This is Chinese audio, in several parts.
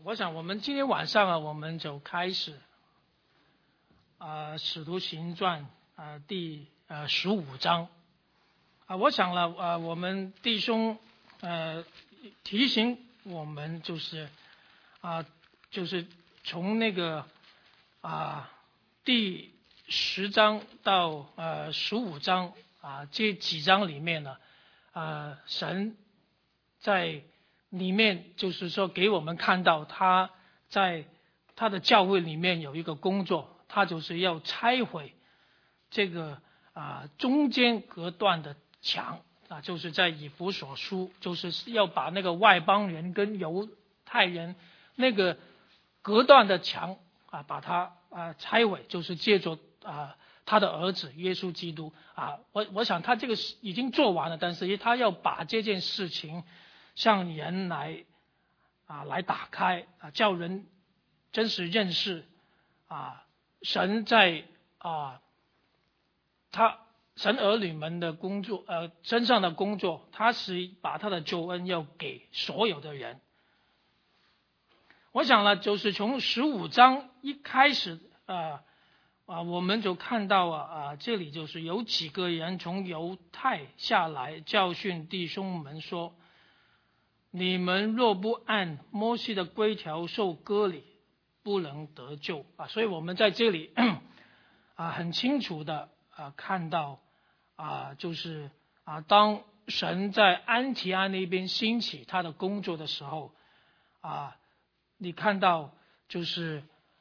我想我们今天晚上我们就开始使徒行传第15章我想我们弟兄提醒我们就是从那个第10章到15章这几章里面呢神在里面就是说给我们看到他在他的教会里面有一个工作，他就是要拆毁这个中间隔断的墙就是在以弗所书，就是要把那个外邦人跟犹太人那个隔断的墙把它拆毁，就是借着他的儿子耶稣基督我想他这个已经做完了，但是他要把这件事情向人来打开叫人真实认识神在神儿女们的工作身上的工作，他是把他的救恩要给所有的人。我想呢，就是从15章一开始我们就看到这里就是有几个人从犹太下来教训弟兄们说，你们若不按摩西的规条受割礼，不能得救所以我们在这里很清楚的看到就是当神在安提阿那边兴起他的工作的时候你看到就是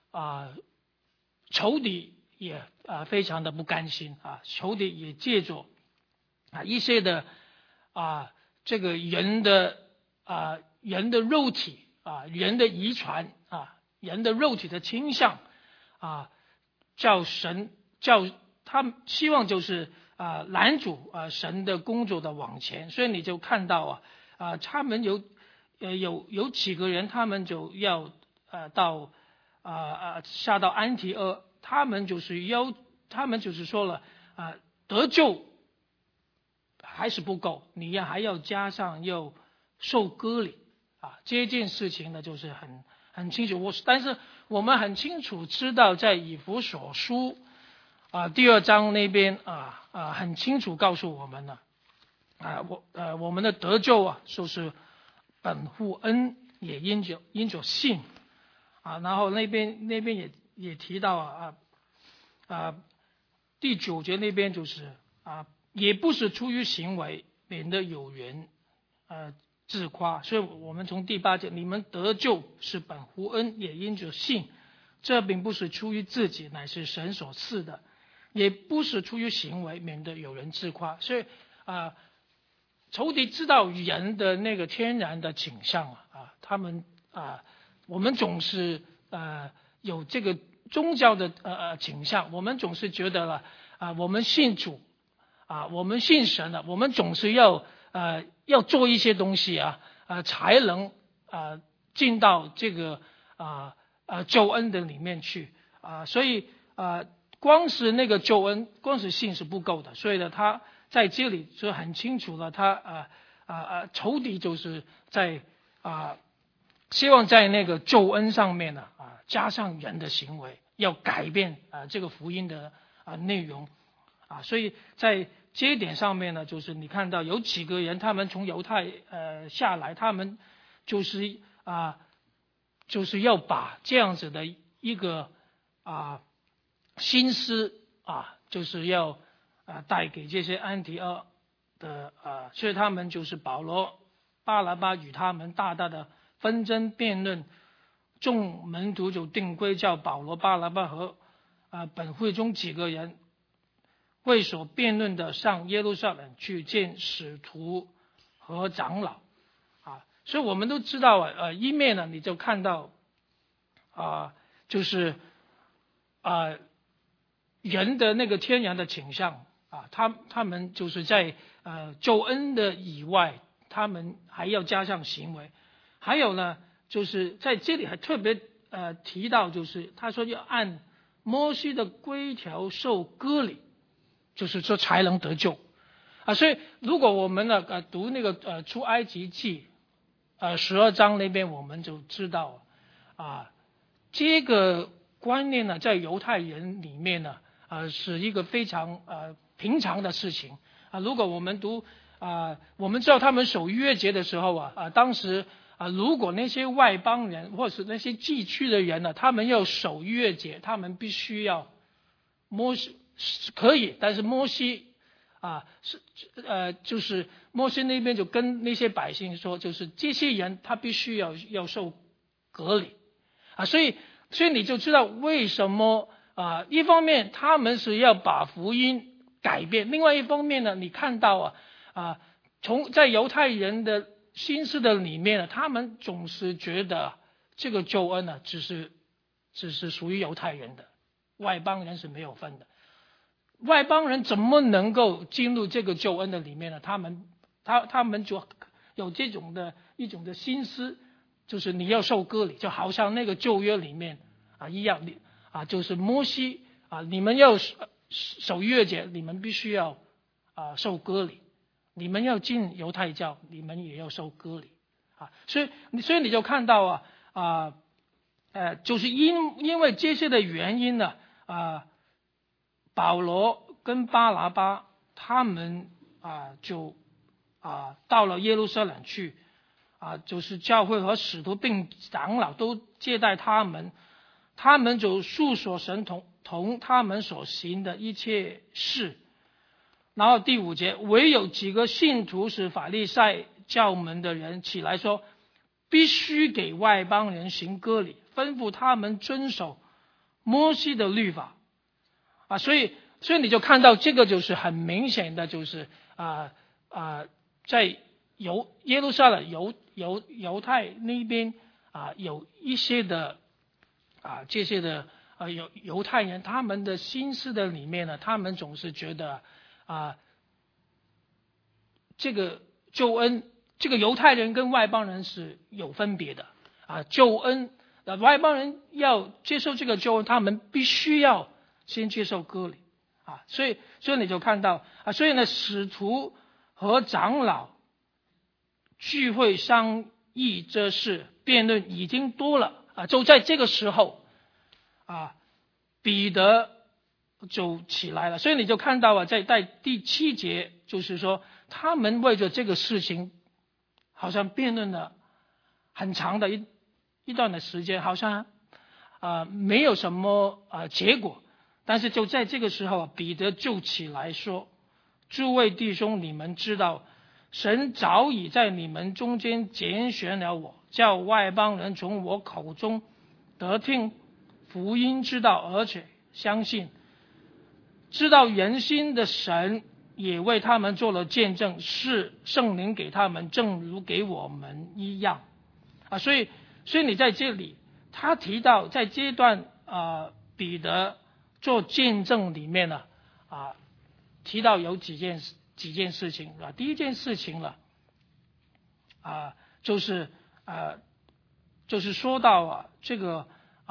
仇敌也非常的不甘心仇敌也借着一些的这个人的肉体人的遗传人的肉体的倾向叫他希望就是拦阻神的工作的往前，所以你就看到他们有几个人，他们就要到下到安提阿，他们就是说了得救还是不够，你还要加上要受割礼这件事情呢就是很清楚。但是我们很清楚知道，在以弗所书第2章那边很清楚告诉我们了我们的得救就是本乎恩，也因着信然后那边也提到第9节那边就是也不是出于行为，免得有人自夸。所以我们从第8节，你们得救是本乎恩，也因着信，这并不是出于自己，乃是神所赐的，也不是出于行为，免得有人自夸。所以仇敌知道人的那个天然的倾向他们我们总是有这个宗教的倾向，我们总是觉得了我们信主我们信神了，我们总是要做一些东西才能进到这个救恩的里面去所以光是那个救恩，光是信是不够的。所以呢，他在这里就很清楚了，他仇敌就是在希望在那个救恩上面呢加上人的行为，要改变这个福音的内容所以在这一点上面呢，就是你看到有几个人，他们从犹太下来，他们就是要把这样子的一个心思就是要带给这些安提阿的所以他们就是保罗巴拿巴与他们大大的纷争辩论，众门徒就定规叫保罗巴拿巴和本会中几个人为所辩论的上耶路撒冷去见使徒和长老所以我们都知道一面呢，你就看到就是人的那个天然的倾向他们就是在救恩的以外，他们还要加上行为。还有呢，就是在这里还特别提到，就是他说要按摩西的规条受割礼，就是说才能得救所以如果我们呢读那个出埃及记12章那边，我们就知道这个观念呢，在犹太人里面呢，是一个非常平常的事情如果我们我们知道他们守逾越节的时候当时如果那些外邦人或是那些寄居的人呢，他们要守逾越节，他们必须要可以，但是摩西就是摩西那边就跟那些百姓说，就是这些人他必须要受隔离所以你就知道为什么一方面他们是要把福音改变，另外一方面呢，你看到在犹太人的心思的里面呢，他们总是觉得这个救恩呢，只是属于犹太人的，外邦人是没有分的。外邦人怎么能够进入这个救恩的里面呢？他们就有这种的一种的心思，就是你要受割礼，就好像那个旧约里面一样就是摩西你们要守逾越节，你们必须要受割礼，你们要进犹太教，你们也要受割礼所以你就看到就是因为这些的原因呢保罗跟巴拿巴他们就到了耶路撒冷去就是教会和使徒并长老都接待他们就述说神同他们所行的一切事。然后第5节，唯有几个信徒是法利赛教门的人起来说，必须给外邦人行割礼，吩咐他们遵守摩西的律法所以你就看到这个就是很明显的，就是在耶路撒冷犹太那边有一些的这些的犹太人，他们的心思的里面呢，他们总是觉得这个救恩，这个犹太人跟外邦人是有分别的救恩外邦人要接受这个救恩，他们必须要先接受割礼所以你就看到所以呢，使徒和长老聚会商议这事，辩论已经多了就在这个时候彼得就起来了。所以你就看到在第7节，就是说他们为着这个事情好像辩论了很长的一段的时间，好像没有什么结果。但是就在这个时候彼得就起来说，诸位弟兄，你们知道神早已在你们中间拣选了我，叫外邦人从我口中得听福音之道，而且相信。知道人心的神也为他们做了见证，是圣灵给他们，正如给我们一样所以你在这里他提到在这段彼得做见证里面呢提到有几件事情第一件事情了就是说到这个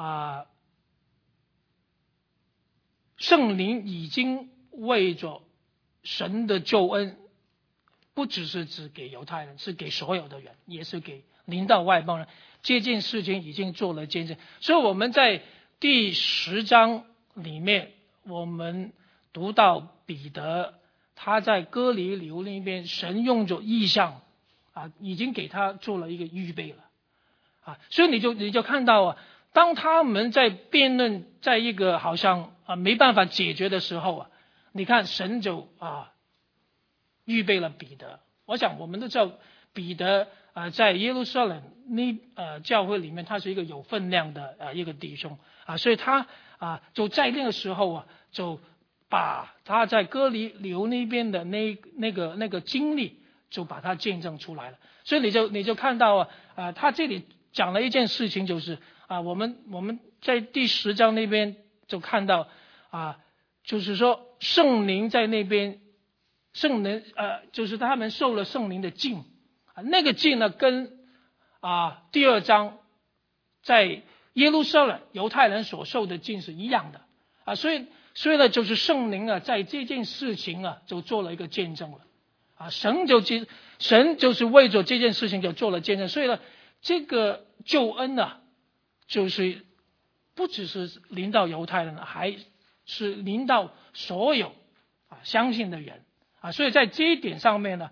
圣灵已经为着神的救恩，不只是指给犹太人，是给所有的人，也是给临到外邦人，这件事情已经做了见证。所以我们在第10章里面，我们读到彼得他在哥尼流那边，神用着异象已经给他做了一个预备了所以你就看到当他们在辩论，在一个好像没办法解决的时候你看神就预备了彼得。我想我们都知道彼得在耶路撒冷教会里面，他是一个有分量的一个弟兄所以他就在那个时候就把他在哥尼流那边的那个经历就把它见证出来了。所以你就看到他这里讲了一件事情，就是我们在第10章那边就看到就是说圣灵在那边，圣灵就是他们受了圣灵的浸那个浸呢跟第2章在耶路撒冷犹太人所受的浸是一样的所以呢就是圣灵在这件事情就做了一个见证了神就是为着这件事情就做了见证。所以呢这个救恩就是不只是临到犹太人，还是临到所有相信的人所以在这一点上面呢，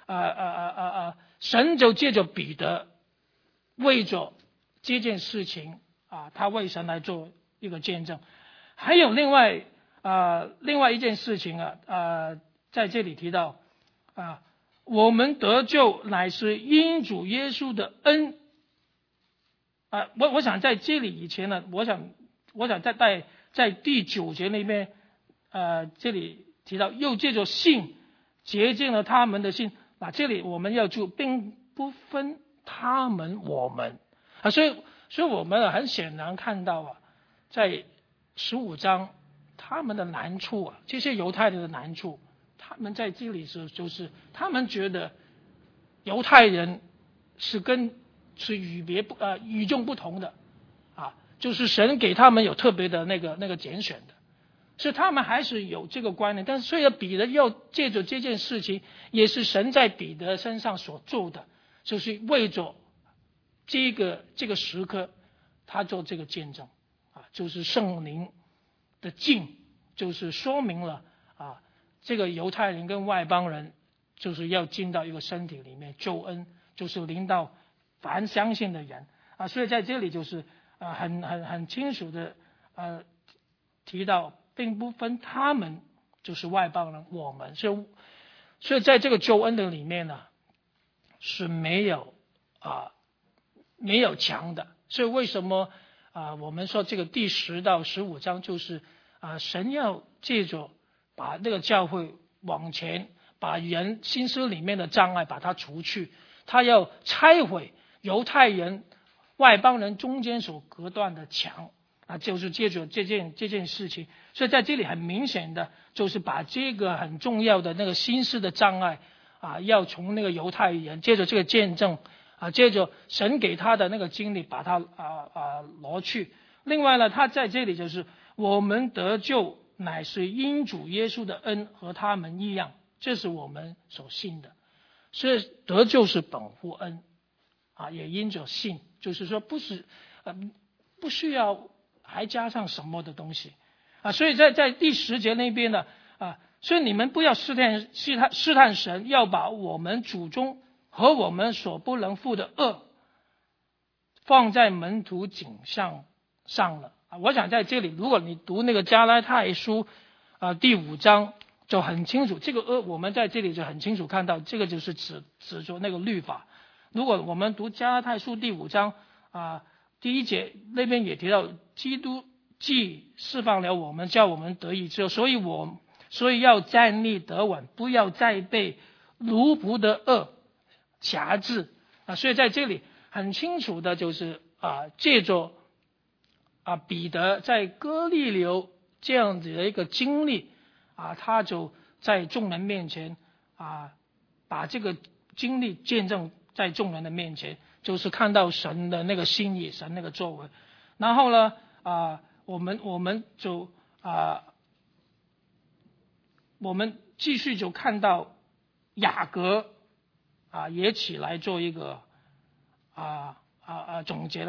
神就借着彼得为着这件事情他为神来做一个见证。还有另外一件事情在这里提到我们得救乃是因主耶稣的恩我想在这里以前呢，我想在第9节那边这里提到又借着信洁净了他们的心这里我们要注并不分他们我们所以我们很显然看到在15章他们的难处这些犹太人的难处，他们在这里就是他们觉得犹太人是与众不同的就是神给他们有特别的那个拣选的，所以他们还是有这个观念。但是所以彼得要借着这件事情，也是神在彼得身上所做的，就是为着这个时刻他做这个见证就是圣灵的进，就是说明了这个犹太人跟外邦人就是要进到一个身体里面，救恩就是临到凡相信的人所以在这里就是很清楚的提到并不分他们就是外邦人我们，所以在这个救恩的里面呢是没有强的。所以为什么我们说这个第10到15章就是神要借着把那个教会往前，把人心思里面的障碍把它除去，他要拆毁犹太人外邦人中间所隔断的墙就是借着这件事情。所以在这里很明显的就是把这个很重要的那个心思的障碍要从那个犹太人借着这个见证借着神给他的那个经历把它挪去。另外呢，他在这里就是我们得救乃是因主耶稣的恩和他们一样，这是我们所信的。所以得救是本乎恩也因着信，就是说不需要还加上什么的东西所以在第10节那边呢所以你们不要试探神，要把我们祖宗和我们所不能负的恶放在门徒颈上了我想在这里如果你读那个加拉太书第5章就很清楚，这个恶我们在这里就很清楚看到，这个就是指着那个律法。如果我们读加拉太书第5章第1节那边也提到，基督既释放了我们，叫我们得以自由，所以要站立得稳，不要再被奴仆的恶辖制所以在这里很清楚的就是借着彼得在哥利流这样子的一个经历他就在众人面前把这个经历见证在众人的面前，就是看到神的那个心意，神那个作为。然后呢我们就我们继续就看到雅各也起来做一个总结了。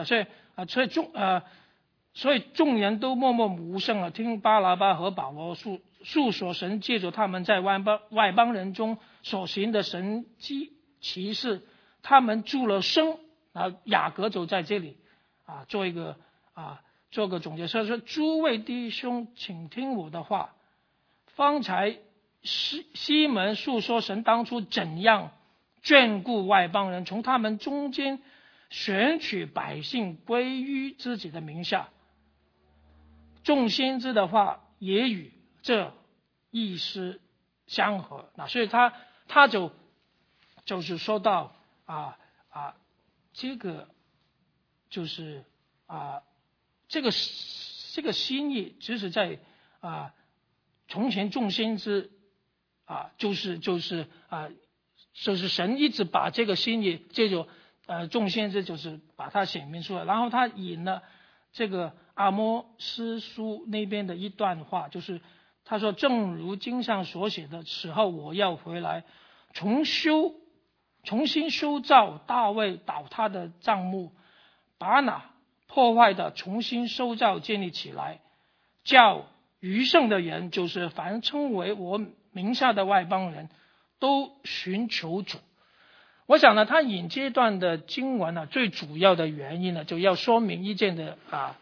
所以众人都默默无声了，听巴拿巴和保罗述说神借着他们在外邦人中所行的神迹奇事，他们住了声雅各就在这里做个总结。所以说诸位弟兄请听我的话，方才西门述说神当初怎样眷顾外邦人，从他们中间选取百姓归于自己的名下，众先知的话也与这意思相合。所以他就是说到这个就是这个心意只是在从前众先知就是神一直把这个心意借着众先知就是把它显明出来。然后他引了这个阿摩司书那边的一段话，就是他说正如经上所写的，此后我要回来重新修造大卫倒塌的帐幕，把那破坏的重新修造建立起来，叫余剩的人，就是凡称为我名下的外邦人，都寻求主。我想呢，他引这段的经文呢，最主要的原因呢，就要说明一件的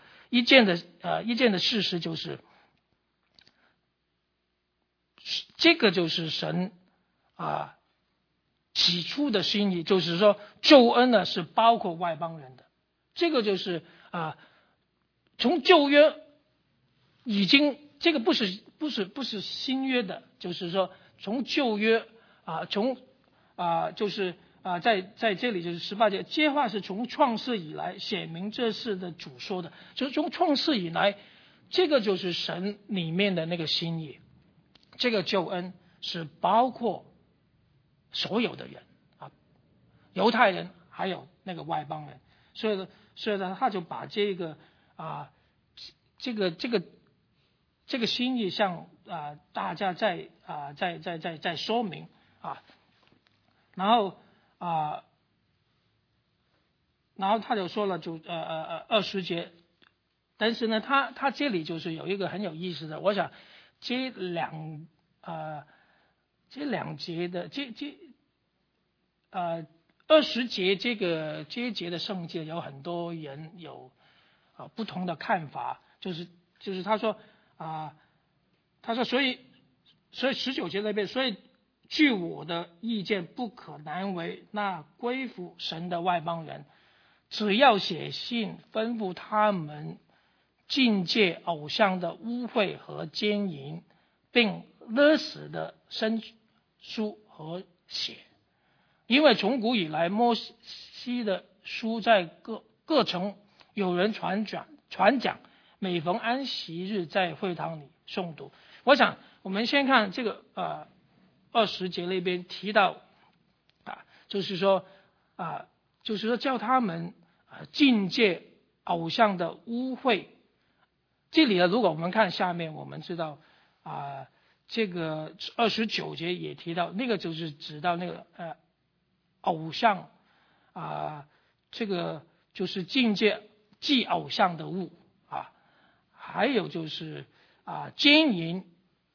事实，就是这个就是神起初的心意，就是说救恩呢是包括外邦人的。这个就是从旧约已经，这个不是新约的，就是说从旧约在这里就是18节，这话是从创世以来显明这事的主说的，就是从创世以来，这个就是神里面的那个心意。这个救恩是包括所有的人犹太人还有那个外邦人，所以呢，他就把这个心意向大家在说明然后他就说了，就20节，但是呢，他这里就是有一个很有意思的，我想这两节的20节这一节的圣经，有很多人有不同的看法，就是他说所以19节那边，所以据我的意见，不可难为那归服神的外邦人，只要写信吩咐他们禁戒偶像的污秽和奸淫，并勒死的牲畜和血。因为从古以来，摩西的书在各城有人传讲，每逢安息日在会堂里诵读。我想我们先看这个20节那边提到就是说叫他们禁戒偶像的污秽。这里呢，如果我们看下面，我们知道这个29节也提到，那个就是指到那个偶像这个就是禁戒祭偶像的物还有就是奸淫，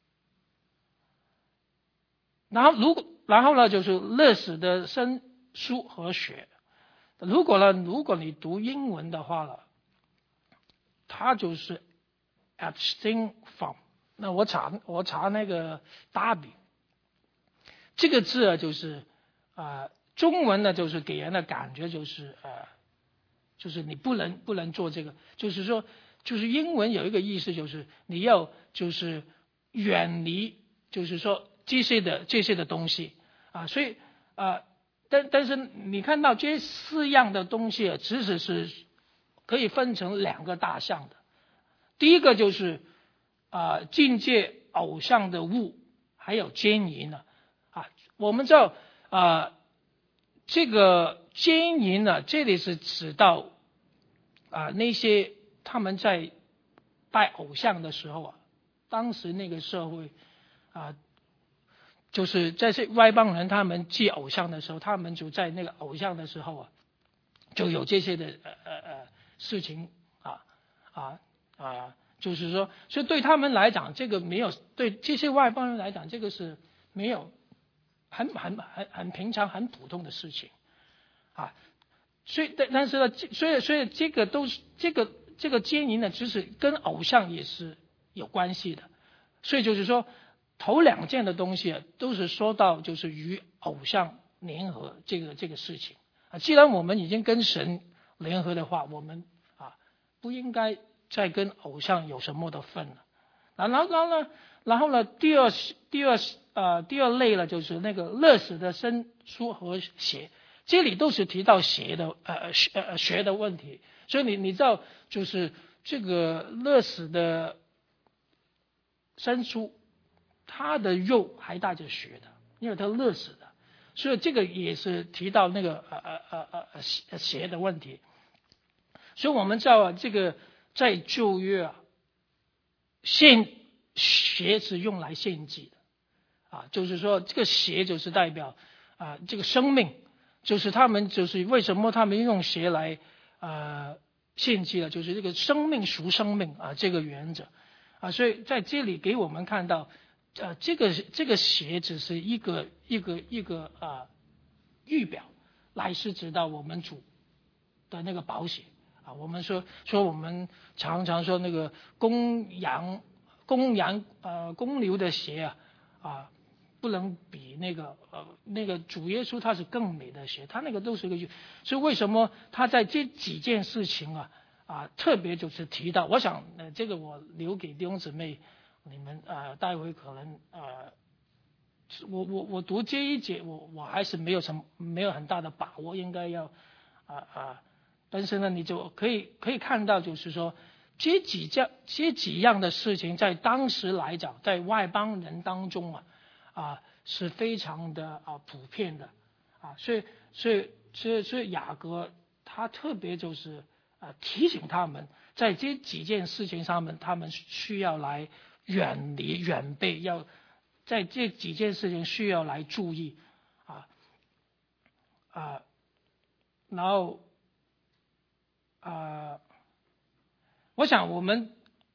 然后呢就是勒死的牲畜和血。如果你读英文的话了，它就是 abstain from。那我查那个达比这个字就是中文呢就是给人的感觉就是你不能做这个，就是说就是英文有一个意思，就是你要就是远离，就是说这些的东西所以但是你看到这4样的东西其实是可以分成2个大项的。第一个就是禁戒偶像的物，还有奸淫我们知道这个奸淫这里是指到那些他们在拜偶像的时候当时那个社会就是这些外邦人他们祭偶像的时候，他们就在那个偶像的时候就有这些的事情就是说，所以对他们来讲，这个没有，对这些外邦人来讲，这个是没有很平常很普通的事情所以但是呢，所以这个都是这个奸淫呢，其实跟偶像也是有关系的。所以就是说，头2件的东西都是说到就是与偶像联合这个事情既然我们已经跟神联合的话，我们不应该再跟偶像有什么的份了。然后呢，第二类呢，就是那个勒死的牲畜和血，这里都是提到血的问题。所以你知道，就是这个勒死的牲畜，它的肉还带着血的，因为它勒死的，所以这个也是提到那个血的问题。所以我们知道这个在旧约血是用来献祭的就是说这个血就是代表这个生命，就是他们就是为什么他们用血来献祭了，就是这个生命属生命这个原则所以在这里给我们看到这个血只是一个预表，来是知道我们主的那个宝血我们说我们常常说那个公牛的血不能比那个主耶稣他是更美的血，他那个都是一个所以为什么他在这几件事情特别就是提到，我想这个我留给弟兄姊妹，你们待会可能我读这一节我还是没有很大的把握，应该要但是呢你就可以看到，就是说这几样的事情在当时来讲，在外邦人当中是非常的普遍的所以雅各他特别就是提醒他们，在这几件事情上面，他们需要来远离远避，要在这几件事情需要来注意然后我想我们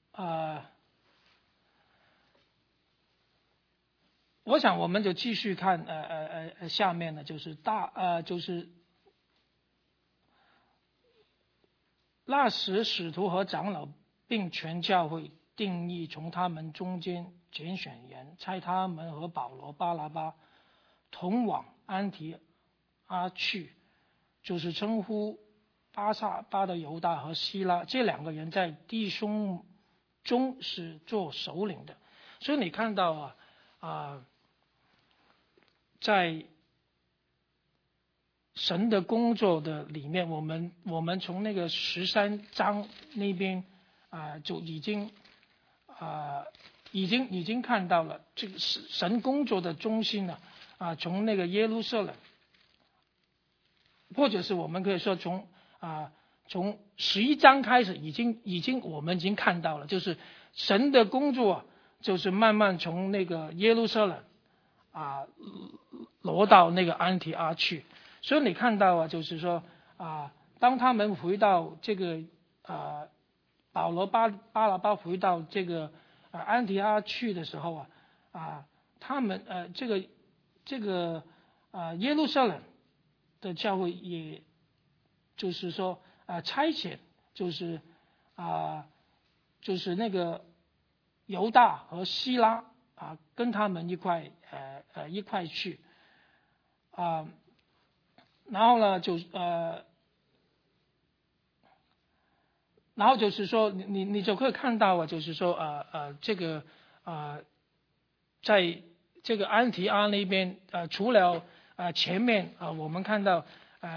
就继续看下面呢，就是就是那时使徒和长老并全教会定义从他们中间拣选人，差他们和保罗、巴拿巴同往安提阿去，就是称呼巴撒巴的犹大和希拉这两个人在弟兄中是做首领的。所以你看到在神的工作的里面，我们从那个13章那边就已经看到了这个神工作的中心呢从那个耶路撒冷，或者是我们可以说从11章开始我们已经看到了，就是神的工作就是慢慢从那个耶路撒冷挪到那个安提阿去。所以你看到就是说当他们回到这个保罗巴拿巴回到这个安提阿去的时候他们这个耶路撒冷的教会也就是说差遣就是那个犹大和希拉跟他们一块去然后呢然后就是说你就可以看到就是说这个在这个安提阿那边除了前面我们看到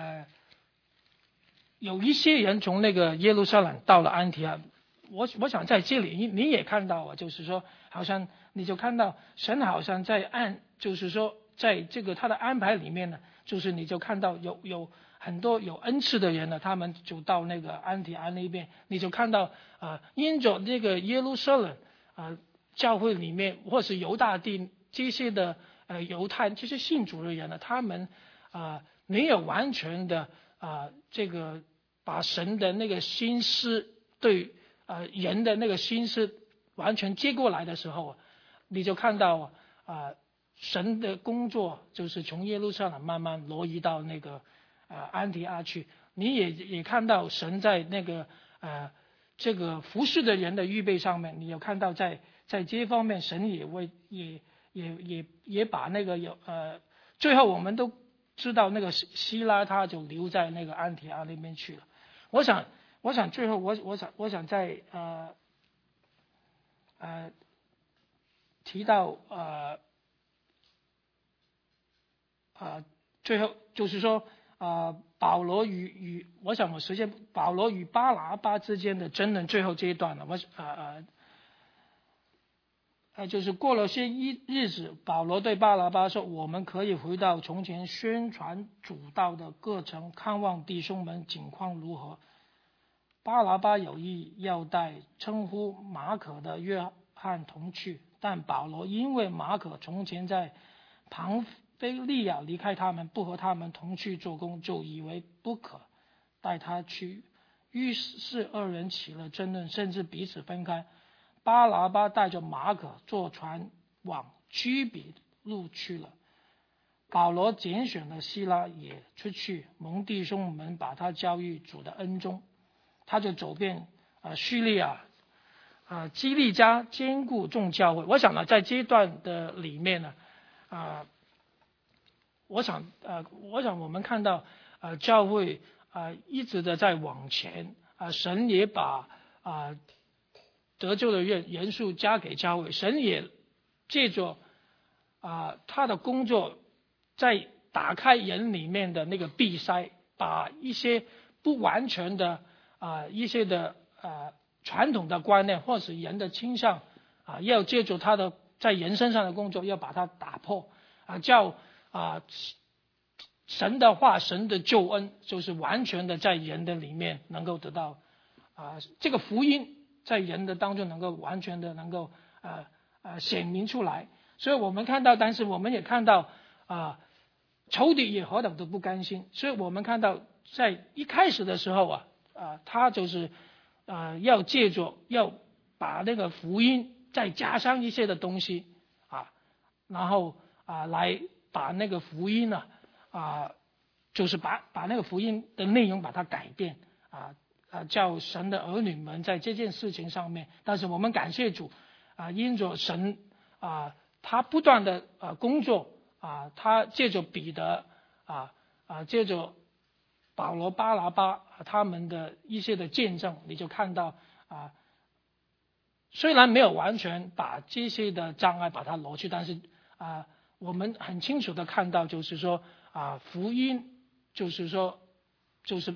有一些人从那个耶路撒冷到了安提阿，我想在这里你也看到就是说好像你就看到神好像就是说在这个他的安排里面呢，就是你就看到有很多有恩赐的人呢，他们就到那个安提阿那边，你就看到因着那个耶路撒冷教会里面或是犹大地这些的犹太这些信主的人呢，他们没有完全的这个把神的那个心思对人的那个心思完全接过来的时候你就看到神的工作就是从耶路撒冷慢慢挪移到那个安提阿去。你也看到神在那个这个服侍的人的预备上面，你有看到在这方面神也把那个最后我们都知道那个希拉他就留在那个安提阿那边去了。我想最后我想在提到最后就是说保罗与我想我实现保罗与巴拿巴之间的争论最后这一段了。就是过了些日子，保罗对巴拿巴说，我们可以回到从前宣传主道的各城，看望弟兄们景况如何。巴拿巴有意要带称呼马可的约翰同去，但保罗因为马可从前在庞菲利亚离开他们，不和他们同去做工，就以为不可带他去， 于是二人起了争论，甚至彼此分开。巴拿巴带着马可坐船往居比路去了。保罗拣选了希拉也出去，蒙弟兄们把他交于主的恩中，他就走遍叙利亚、基利家，兼顾众教会。我想呢，在这段的里面呢，我想我们看到教会一直的在往前，神也把得救的元素加给教会，神也借着他的工作，在打开人里面的那个闭塞，把一些不完全的一些的传统的观念或是人的倾向要借助他的在人身上的工作，要把它打破叫神的话，神的救恩就是完全的在人的里面能够得到这个福音在人的当中能够完全的能够显明出来。所以我们看到，但是我们也看到仇敌也何等的不甘心。所以我们看到在一开始的时候他就是要借着要把那个福音再加上一些的东西然后来把那个福音就是把那个福音的内容把它改变叫神的儿女们在这件事情上面。但是我们感谢主因着神他不断的工作他借着彼得借着保罗、巴拿巴他们的一些的见证，你就看到虽然没有完全把这些的障碍把它挪去，但是我们很清楚的看到，就是说福音就是说就是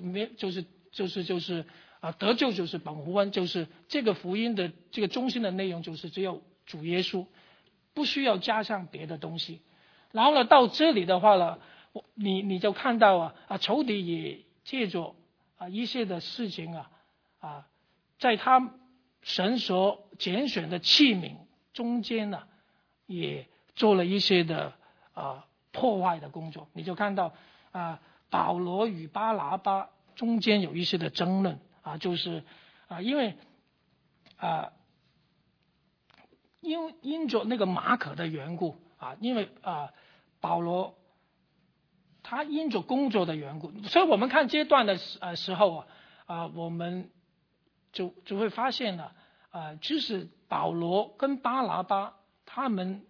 得救就是本福音，就是这个福音的这个中心的内容就是只有主耶稣，不需要加上别的东西。然后呢，到这里的话呢，你就看到仇敌也借着一些的事情在他神所拣选的器皿中间呢，也做了一些的破坏的工作。你就看到保罗与巴拿巴中间有一些的争论就是因为因着那个马可的缘故因为保罗他因着工作的缘故，所以我们看这段的时候我们就会发现了就是保罗跟巴拿巴他们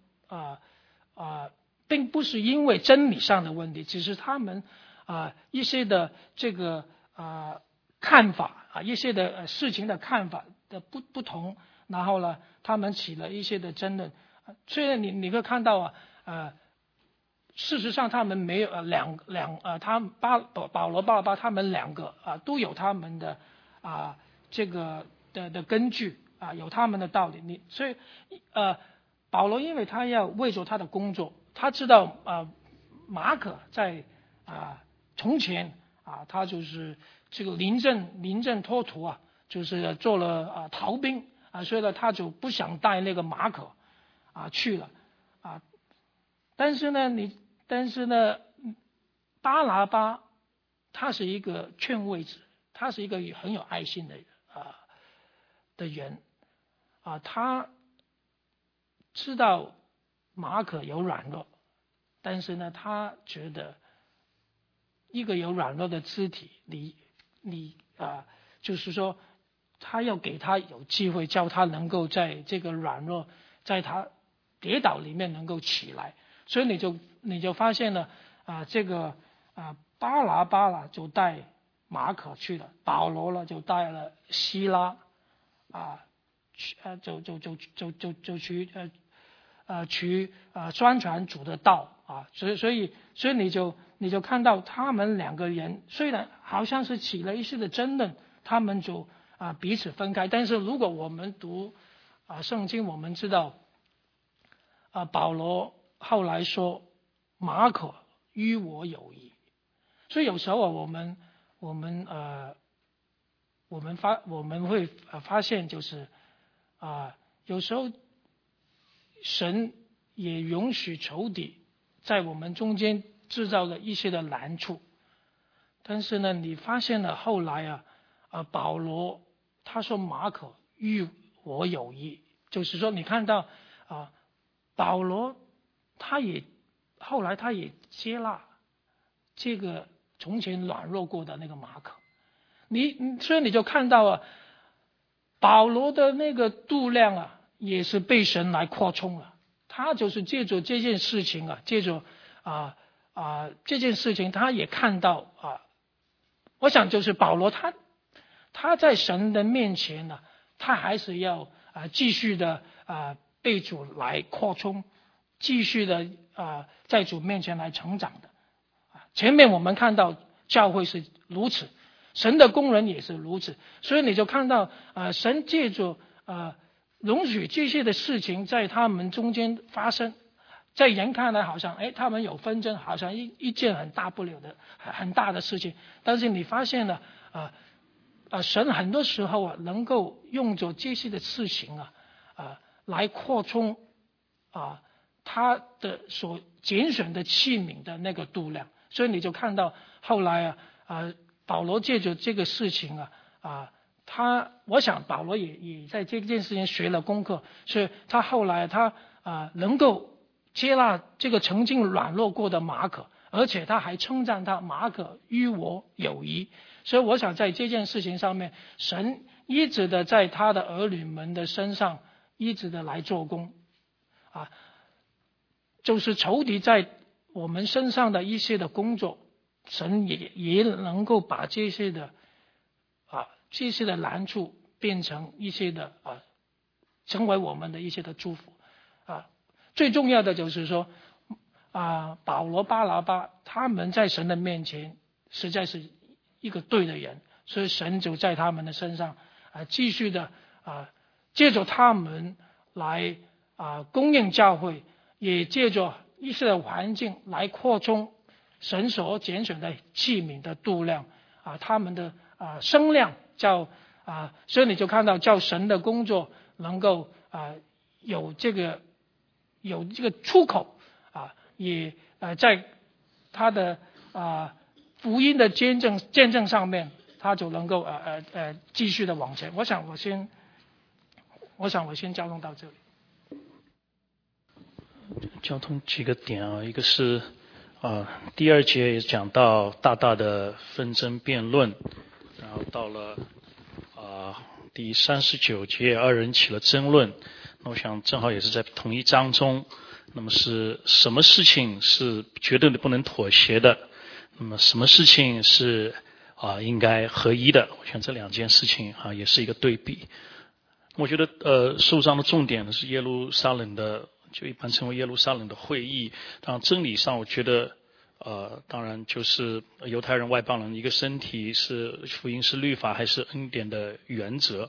并不是因为真理上的问题，只是他们一些的这个看法一些的事情的看法的不同，然后呢他们起了一些的争论。虽然你会看到事实上他们没有保罗、巴拿巴他们两个都有他们的这个的根据有他们的道理。所以保罗因为他要为着他的工作，他知道马可在从前他就是这个临阵脱逃就是做了逃兵所以呢他就不想带那个马可去了但是呢巴拿巴他是一个劝慰子，他是一个很有爱心的人他知道马可有软弱，但是呢他觉得一个有软弱的肢体你就是说他要给他有机会，叫他能够在这个软弱在他跌倒里面能够起来。所以你就发现了这个巴拿巴就带马可去了，保罗呢就带了希拉就去宣传主的道所以你就看到他们两个人虽然好像是起了一些的争论，他们就彼此分开。但是如果我们读圣经，我们知道保罗后来说马可与我有益。所以有时候我们会发现就是有时候神也允许仇敌在我们中间制造了一些的难处，但是呢你发现了后来保罗他说马可与我有益，就是说你看到保罗后来他也接纳这个从前软弱过的那个马可，所以你就看到保罗的那个度量也是被神来扩充了。他就是借着这件事情借着这件事情，他也看到我想就是保罗他在神的面前他还是要继续的被主来扩充，继续的在主面前来成长的。前面我们看到教会是如此，神的工人也是如此，所以你就看到神借着容许这些的事情在他们中间发生，在人看来好像他们有纷争，好像一件很大不了的很大的事情，但是你发现了神很多时候能够用着这些的事情来扩充他的所拣选的器皿的那个度量。所以你就看到后来保罗借着这个事情我想保罗也在这件事情学了功课，所以他后来他能够接纳这个曾经软弱过的马可，而且他还称赞他马可与我有益。所以我想在这件事情上面，神一直的在他的儿女们的身上一直的来做工就是仇敌在我们身上的一些的工作，神也能够把这些的难处变成一些的成为我们的一些的祝福最重要的就是说保罗巴拿巴他们在神的面前实在是一个对的人，所以神就在他们的身上继续的借着他们来供应教会，也借着一些的环境来扩充神所拣选的器皿的度量他们的声量所以你就看到叫神的工作能够有这个出口也在他的福音的见证上面，他就能够继续的往前。我想我先交通到这里。 交通几个点一个是第二节也讲到大大的纷争辩论，然后到了第39节二人起了争论，那我想正好也是在同一章中，那么是什么事情是绝对的不能妥协的，那么什么事情是应该合一的，我想这两件事情也是一个对比。我觉得受章的重点是耶路撒冷的，就一般称为耶路撒冷的会议。当然真理上我觉得当然就是犹太人外邦人一个身体，是福音是律法还是恩典的原则。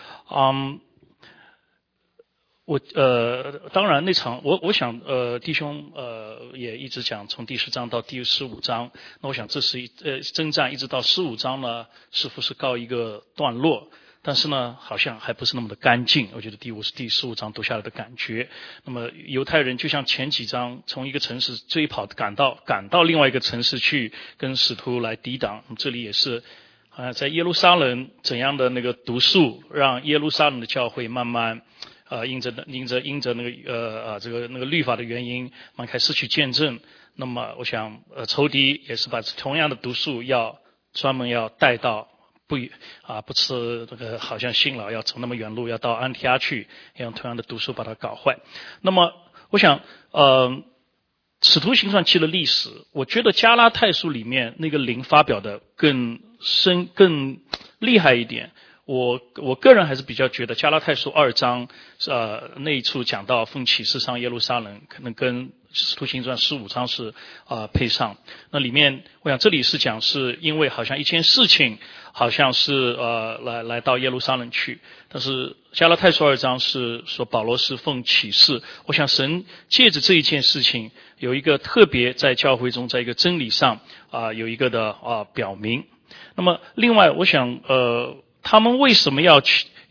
当然那场我想弟兄也一直讲从第10章到第15章，那我想这是征战一直到15章呢似乎是告一个段落，但是呢好像还不是那么的干净，我觉得第15章读下来的感觉。那么犹太人就像前几章从一个城市追跑赶到另外一个城市去跟使徒来抵挡，这里也是在耶路撒冷怎样的那个毒素让耶路撒冷的教会慢慢因着那个这个那个律法的原因慢开始失去见证。那么我想仇敌也是把同样的毒素专门要带到不吃这个好像新老要走那么远路要到安提阿去，要用同样的毒素把它搞坏。那么我想使徒行传记的历史，我觉得加拉太书里面那个灵发表的更深更厉害一点。我个人还是比较觉得加拉太书2章那一处讲到奉启示上耶路撒冷，可能跟使徒行传15章是配上。那里面我想这里是讲是因为好像一件事情好像是来到耶路撒冷去，但是加拉太书2章是说保罗是奉启示。我想神借着这一件事情有一个特别在教会中在一个真理上有一个的表明。那么另外我想他们为什么要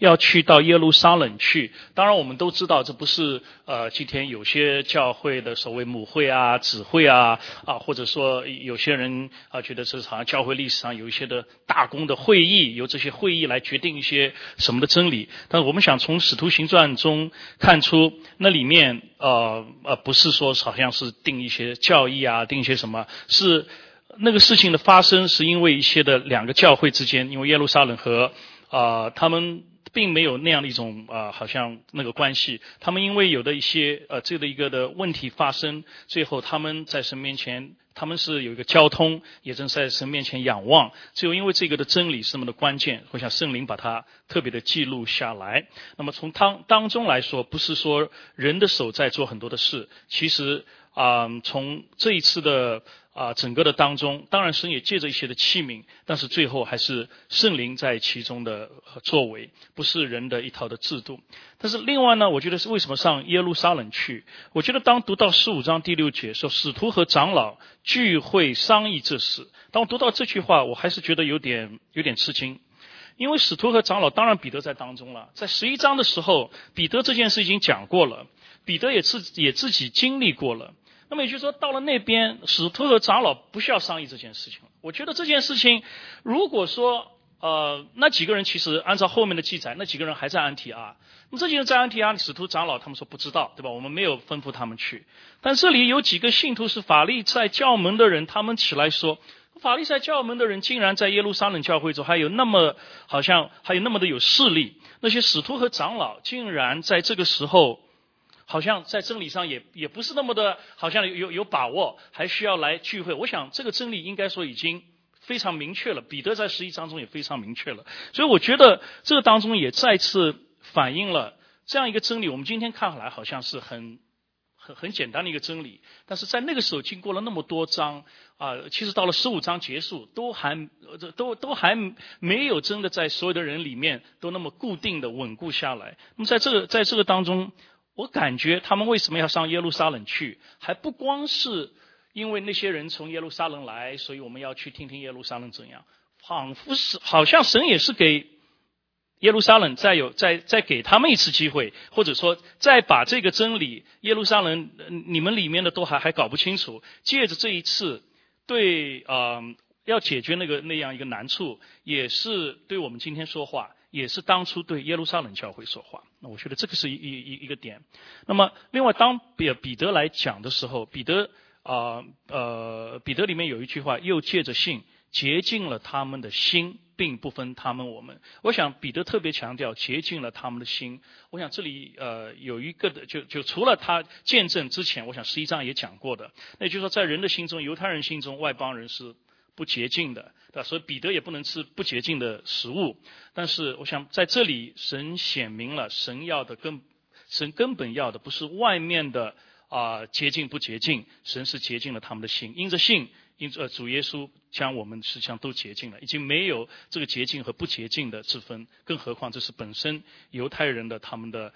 要去到耶路撒冷去。当然我们都知道这不是今天有些教会的所谓母会啊、子会啊或者说有些人觉得这好像教会历史上有一些的大公的会议，由这些会议来决定一些什么的真理。但我们想从使徒行传中看出，那里面不是说好像是定一些教义啊，定一些什么，是那个事情的发生是因为一些的两个教会之间，因为耶路撒冷和他们并没有那样的一种好像那个关系，他们因为有的一些这个一个的问题发生，最后他们在神面前，他们是有一个交通，也正在神面前仰望，只有因为这个的真理是那么的关键，我想圣灵把它特别的记录下来。那么从当中来说，不是说人的手在做很多的事，其实从这一次的整个的当中，当然神也借着一些的器皿，但是最后还是圣灵在其中的作为，不是人的一套的制度。但是另外呢，我觉得是为什么上耶路撒冷去，我觉得当读到15章第6节说使徒和长老聚会商议这事，当我读到这句话，我还是觉得有点吃惊。因为使徒和长老，当然彼得在当中了，在11章的时候，彼得这件事已经讲过了，彼得也自己经历过了。那么也就是说，到了那边，使徒和长老不需要商议这件事情了。我觉得这件事情，如果说那几个人其实按照后面的记载，那几个人还在安提阿，那么这些人在安提阿，使徒长老他们说不知道，对吧？我们没有吩咐他们去。但这里有几个信徒是法利赛教门的人，他们起来说，法利赛教门的人竟然在耶路撒冷教会中好像还有那么的有势力，那些使徒和长老竟然在这个时候好像在真理上也不是那么的好像有把握，还需要来聚会。我想这个真理应该说已经非常明确了，彼得在11章中也非常明确了。所以我觉得这个当中也再次反映了这样一个真理，我们今天看来好像是很简单的一个真理，但是在那个时候经过了那么多章其实到了15章结束都还没有真的在所有的人里面都那么固定的稳固下来。那么在这个当中，我感觉他们为什么要上耶路撒冷去，还不光是因为那些人从耶路撒冷来，所以我们要去听听耶路撒冷怎样，仿佛是好像神也是给耶路撒冷再给他们一次机会，或者说再把这个真理耶路撒冷你们里面的都还搞不清楚，借着这一次对要解决那样一个难处，也是对我们今天说话，也是当初对耶路撒冷教会说话。那我觉得这个是一个点。那么另外当彼得来讲的时候，彼得里面有一句话，又借着信洁净了他们的心，并不分他们我们。我想彼得特别强调洁净了他们的心。我想这里有一个的就除了他见证之前，我想11章也讲过的，那就是说在人的心中，犹太人心中，外邦人是不洁净的，对吧？所以彼得也不能吃不洁净的食物。但是我想在这里神显明了神根本要的不是外面的洁净不洁净，神是洁净了他们的心，因着信主耶稣将我们实际上都洁净了，已经没有这个洁净和不洁净的之分，更何况这是本身犹太人的他们的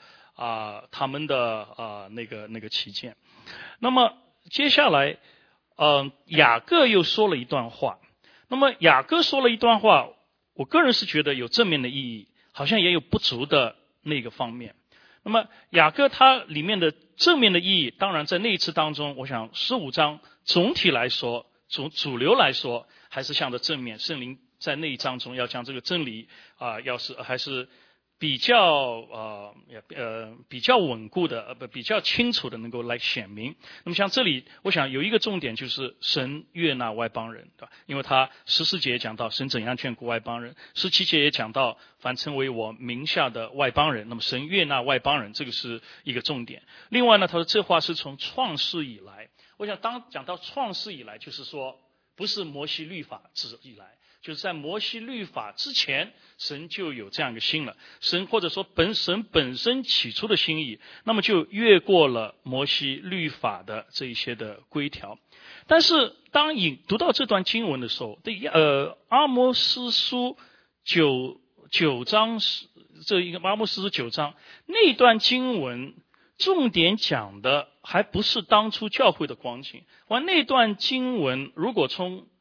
那个旗舰。那么接下来雅各又说了一段话。那么雅各说了一段话，我个人是觉得有正面的意义，好像也有不足的那个方面。那么雅各它里面的正面的意义，当然在那一次当中，我想15章总体来说主流来说还是向着正面，圣灵在那一章中要将这个真理还是比较稳固的比较清楚的能够来显明。那么像这里我想有一个重点，就是神悦纳外邦人，对吧？因为他14节也讲到神怎样眷顾外邦人，17节也讲到凡称为我名下的外邦人，那么神悦纳外邦人，这个是一个重点。另外呢，他说这话是从创世以来，我想当讲到创世以来，就是说不是摩西律法之以来，就是在摩西律法之前，神就有这样一个心了。神或者说神本身起初的心意，那么就越过了摩西律法的这一些的规条。但是当读到这段经文的时候，阿摩司书9章，这一个阿摩司书9章那段经文，重点讲的还不是当初教会的光景。那段经文如果从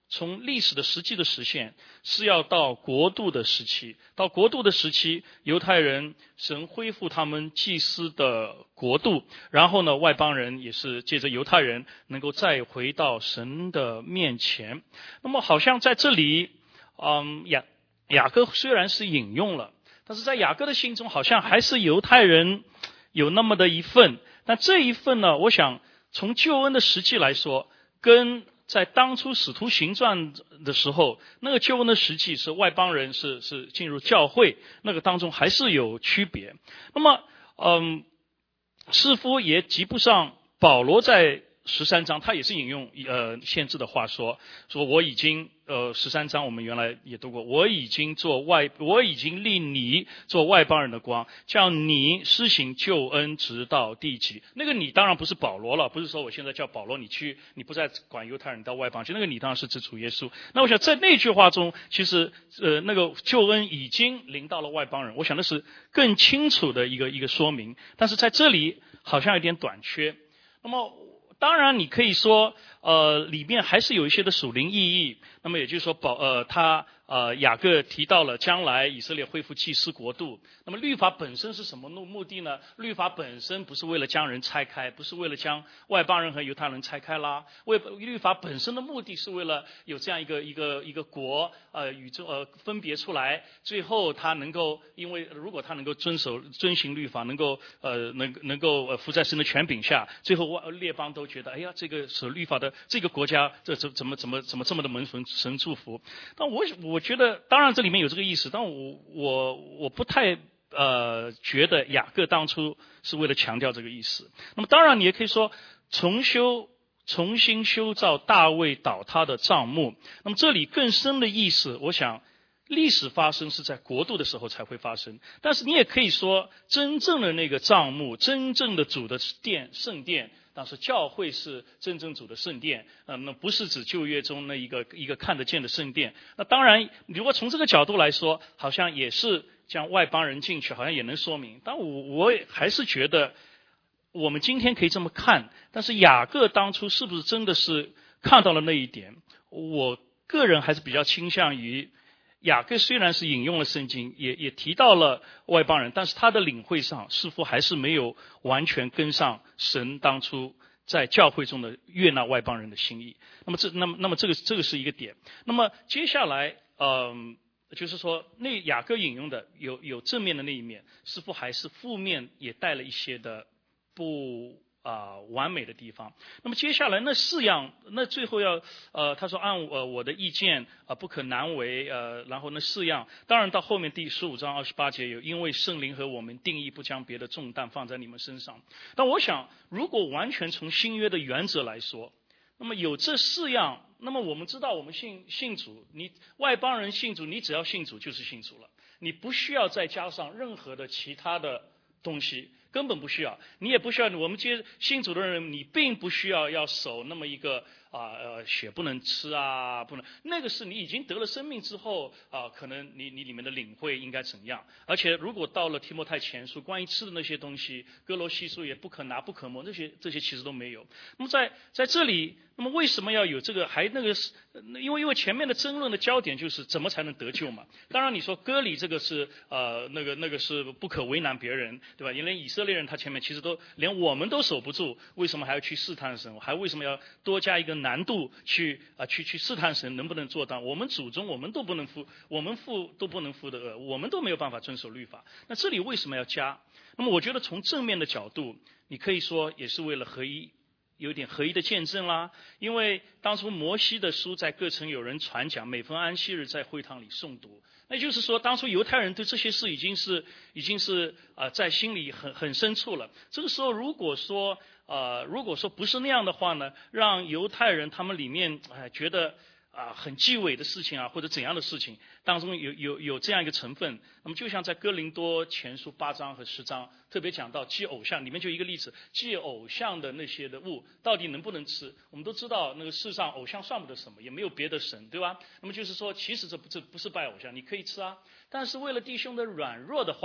从历史的实际的实现是要到国度的时期，到国度的时期，犹太人神恢复他们祭司的国度，然后呢，外邦人也是借着犹太人能够再回到神的面前。那么好像在这里，雅各虽然是引用了，但是在雅各的心中好像还是犹太人有那么的一份。但这一份呢，我想从救恩的实际来说，跟在当初使徒行传的时候，那个救恩的实际是外邦人是进入教会，那个当中还是有区别。那么似乎也及不上保罗在13章，他也是引用先知的话说我已经13章我们原来也读过，我已经立你做外邦人的光，叫你施行救恩直到地极。那个你当然不是保罗了，不是说我现在叫保罗你不再管犹太人到外邦去，那个你当然是指主耶稣。那我想在那句话中，其实那个救恩已经临到了外邦人，我想那是更清楚的一个说明，但是在这里好像有点短缺。那么当然你可以说里面还是有一些的属灵意义，那么也就是说雅各提到了将来以色列恢复祭司国度。那么律法本身是什么目的呢？律法本身不是为了将人拆开，不是为了将外邦人和犹太人拆开啦。律法本身的目的是为了有这样一个国分别出来，最后他能够如果他能够遵行律法，能够服在神的权柄下，最后列邦都觉得哎呀，这个守律法的这个国家这怎么这么的蒙神祝福。但我觉得当然这里面有这个意思，但我不太觉得雅各当初是为了强调这个意思。那么当然你也可以说重新修造大卫倒塌的帐幕，那么这里更深的意思，我想历史发生是在国度的时候才会发生，但是你也可以说真正的那个帐幕，真正的主的圣殿，当时教会是真正主的圣殿，那不是指旧约中那一个看得见的圣殿。那当然如果从这个角度来说，好像也是将外邦人进去，好像也能说明。但我还是觉得我们今天可以这么看，但是雅各当初是不是真的是看到了那一点？我个人还是比较倾向于雅各虽然是引用了圣经，也提到了外邦人，但是他的领会上似乎还是没有完全跟上神当初在教会中的悦纳外邦人的心意。那么这个是一个点。那么接下来就是说那雅各引用的有正面的那一面，似乎还是负面也带了一些的不完美的地方。那么接下来那4样，那最后他说按我的意见不可难为，然后那4样，当然到后面第15章28节有因为圣灵和我们定义不将别的重担放在你们身上。但我想如果完全从新约的原则来说，那么有这4样，那么我们知道我们信主，你外邦人信主，你只要信主就是信主了，你不需要再加上任何的其他的东西，根本不需要。你也不需要，我们信主的人，你并不需要守那么一个血不能吃不能，那个是你已经得了生命之后可能你里面的领会应该怎样。而且如果到了提摩太前书关于吃的那些东西，哥罗西书也不可拿不可摸，这些其实都没有。那么在这里，那么为什么要有这个？因为前面的争论的焦点就是怎么才能得救嘛。当然你说割礼这个是那个是不可为难别人，对吧？因为以色列人他前面其实都连我们都守不住，为什么还要去试探神？还为什么要多加一个难度去试探神能不能做到？我们祖宗我们都不能负，我们父都不能负的恶，我们都没有办法遵守律法。那这里为什么要加？那么我觉得从正面的角度，你可以说也是为了有点合一的见证啦。因为当初摩西的书在各城有人传讲，每逢安息日在会堂里诵读，那就是说当初犹太人对这些事已经是在心里很深处了。这个时候如果说不是那样的话呢，让犹太人他们里面觉得很忌讳的事情或者怎样的事情当中有这样一个成分。那么就像在哥林多前书8章和10章特别讲到祭偶像，里面就一个例子，祭偶像的那些的物到底能不能吃。我们都知道那个世上偶像算不得什么，也没有别的神，对吧？那么就是说其实这不是拜偶像，你可以吃但是为了弟兄的软弱的话，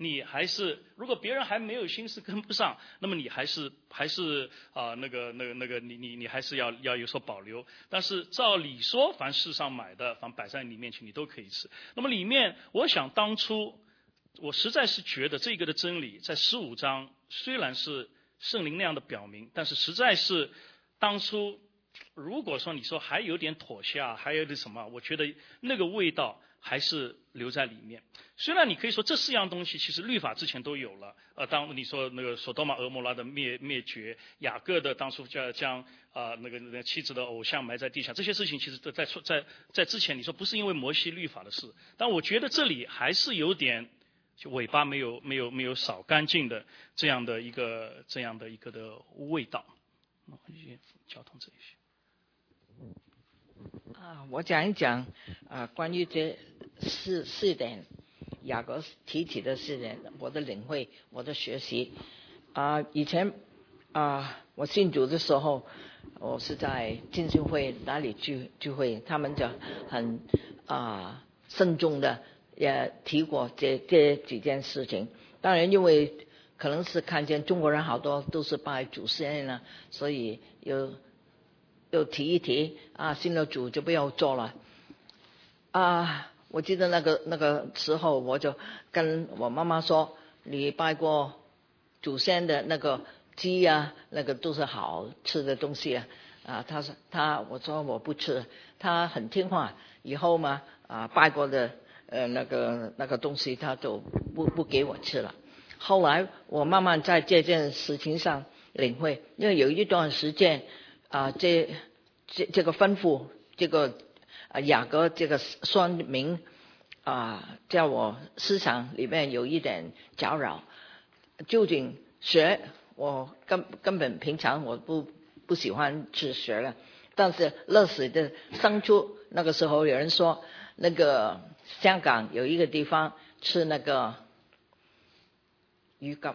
你还是如果别人还没有心思跟不上，那么你还是你还是要有所保留。但是照理说，凡世上买的，凡摆在你面前，你都可以吃。那么里面，我想当初我实在是觉得这个的真理在15章虽然是圣灵那样的表明，但是实在是当初如果说你说还有点妥协啊，还有点什么，我觉得那个味道还是留在里面。虽然你可以说这4样东西其实律法之前都有了，当你说那个索多玛俄摩拉的灭绝，雅各的当初将那个妻子的偶像埋在地下，这些事情其实在之前你说不是因为摩西律法的事，但我觉得这里还是有点就尾巴没有扫干净的这样的一个的味道。交通这一些。 我讲一讲关于这四点雅各提起的4点，我的领会，我的学习。以前我信主的时候，我是在浸信会哪里聚会，他们就很慎重的也提过这几件事情。当然因为可能是看见中国人好多都是拜祖先呢，所以又提一提信了主就不要做了。我记得那个时候，我就跟我妈妈说，你拜过祖先的那个鸡啊，那个都是好吃的东西啊。我说我不吃，她很听话。以后嘛拜过的那个东西，她就不给我吃了。后来我慢慢在这件事情上领会，因为有一段时间这个吩咐，这个雅各这个说明叫我思想里面有一点搅扰。究竟蛇，我根本平常我不喜欢吃蛇了，但是热水的生出，那个时候有人说那个香港有一个地方吃那个鱼骨，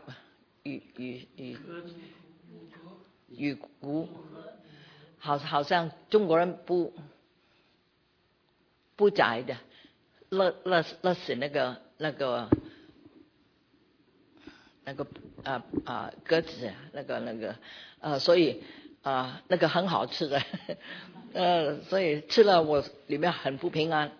鱼骨，好像中国人不宰的，热死那个鸽子，所以那个很好吃的所以吃了我里面很不平安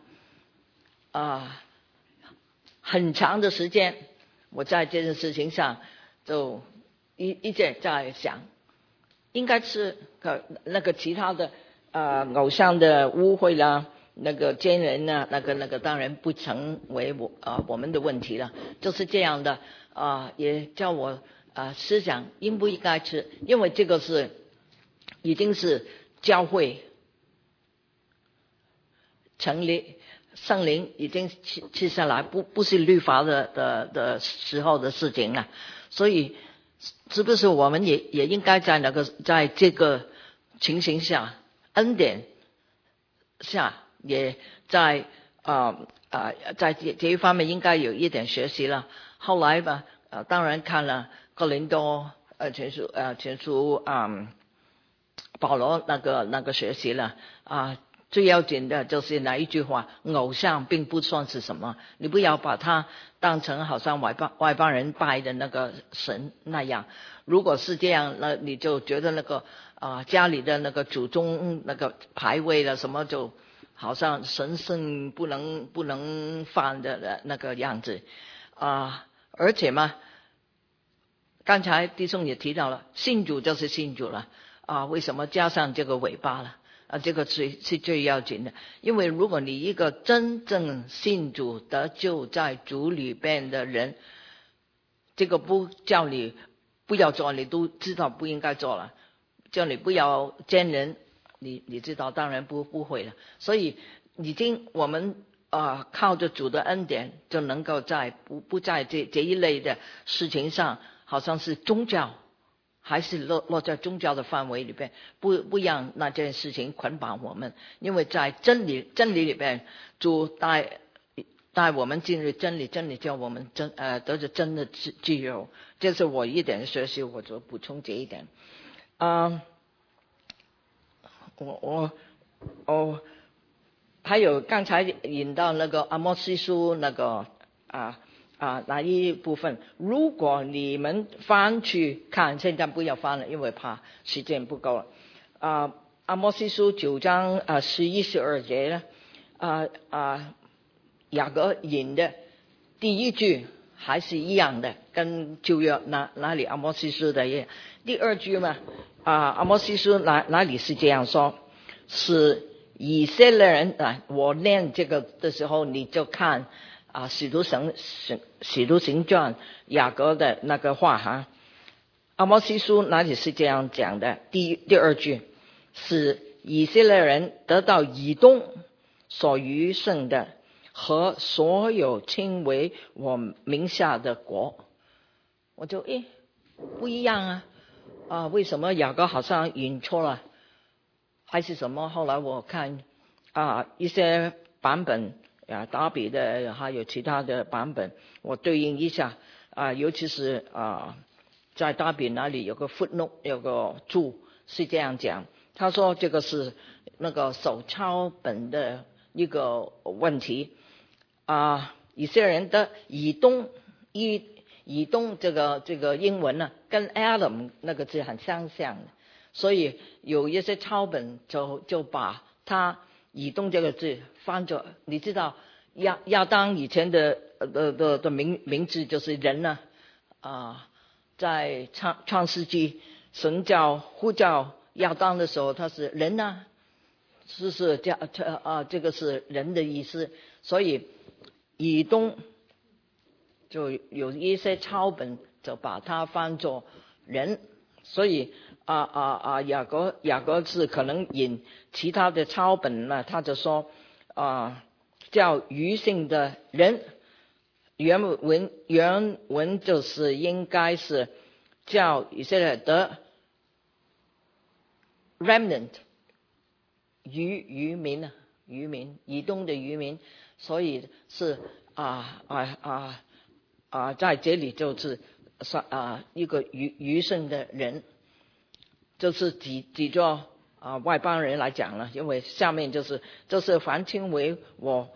很长的时间我在这件事情上就一直在想，应该吃那个其他的偶像的污秽啦，那个奸人啊，那个当然不成为我们的问题了，就是这样的也叫我思想应不应该吃，因为这个是已经是教会成立，圣灵已经去下来，不是律法的时候的事情了。所以是不是我们也应该在这个情形下，恩典下，也在这一方面应该有一点学习了。后来吧当然看了哥林多全书保罗那个学习了最要紧的就是那一句话，偶像并不算是什么，你不要把它当成好像外邦人拜的那个神那样。如果是这样，那你就觉得那个家里的那个祖宗那个牌位了什么，就好像神圣不能犯的那个样子而且嘛，刚才弟兄也提到了，信主就是信主了为什么加上这个尾巴了这个是最要紧的。因为如果你一个真正信主得救在主里边的人，这个不叫你不要做，你都知道不应该做了，叫你不要奸人，你知道当然不会了。所以已经我们靠着主的恩典，就能够不在这一类的事情上，好像是宗教，还是落在宗教的范围里边，不让那件事情捆绑我们。因为在真理里边，主带我们进入真理叫我们得着真的自由。这是我一点学习，我就补充这一点我还有刚才引到那个阿摩司书那个哪一部分？如果你们翻去看，现在不要翻了，因为怕时间不够了。阿摩司书9章11、12节呢，雅各引的第一句还是一样的，跟旧约哪里阿摩司书的一样。第二句嘛，阿摩司书哪里是这样说？是以色列人我念这个的时候，你就看使徒行传雅各的那个话哈。阿摩司书哪里是这样讲的？第二句是以色列人得到以东所余剩的和所有称为我名下的国。我就不一样为什么雅各好像引错了还是什么？后来我看一些版本达比的还有其他的版本，我对应一下尤其是在达比那里有个 footnote 有个注是这样讲，他说这个是那个手抄本的一个问题以色列人的以东这个英文呢跟 Adam 那个字很相像的，所以有一些抄本就把他以东这个字翻作，你知道亚当以前的名字就是人呢在创世纪神呼叫亚当的时候，他是人是这个是人的意思，所以以东就有一些抄本就把它翻作人，所以雅各是可能引其他的抄本呢，他就说叫余剩的人，原文就是应该是叫以色列的 remnant 渔民以东的渔民，所以是在这里就是一个余剩的人，就是指着外邦人来讲了，因为下面就是凡称为我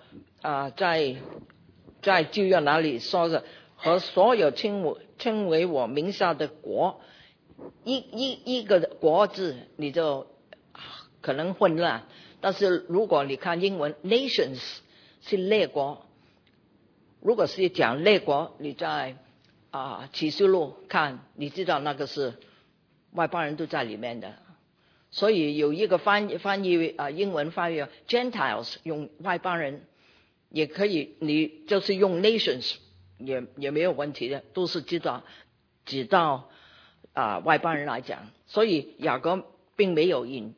在旧约哪里说的和所有称为我名下的国，一个国字你就可能混乱，但是如果你看英文 nations 是列国，如果是讲列国，你在启示录看，你知道那个是外邦人都在里面的，所以有一个翻译英文翻译 Gentiles 用外邦人也可以，你就是用 nations 也没有问题的，都是指到外邦人来讲，所以雅各并没有引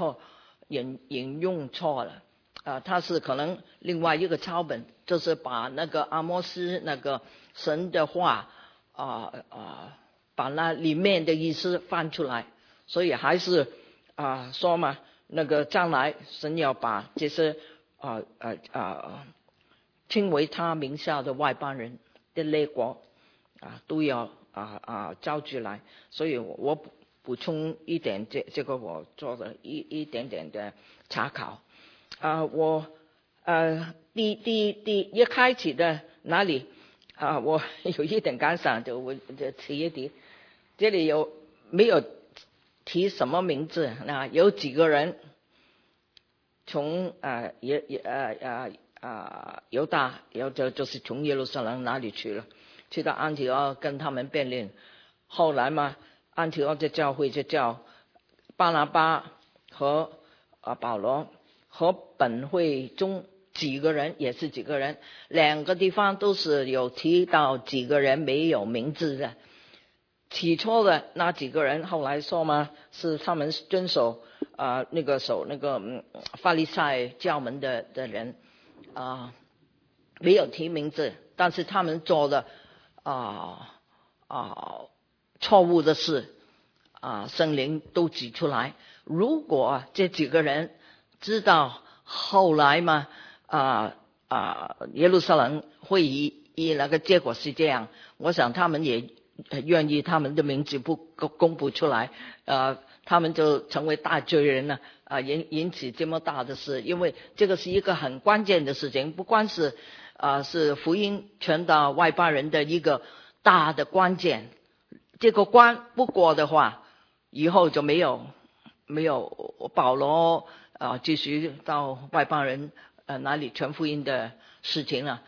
用错了他是可能另外一个抄本，就是把那个阿摩司那个神的话把那里面的意思翻出来，所以还是说嘛，那个将来神要把这些称为他名下的外邦人的列国都要招出来，所以我补充一点，这个我做了一点点的查考我一开始的哪里我有一点感想，我提一提，这里没有提什么名字有几个人从犹大就是从耶路撒冷哪里去了，去到安提阿跟他们辩论，后来嘛安提阿的教会就叫巴拿巴和保罗和本会中几个人，也是几个人，两个地方都是有提到几个人没有名字的。起初的那几个人后来说嘛，是他们遵守那个法利赛教门的人没有提名字，但是他们做的错误的事圣灵都指出来。如果这几个人知道后来嘛耶路撒冷会议那个结果是这样，我想他们也愿意他们的名字不公布出来他们就成为大罪人了引起这么大的事，因为这个是一个很关键的事情，不光是是福音传到外邦人的一个大的关键。这个关不过的话，以后就没有保罗继续到外邦人哪里传福音的事情了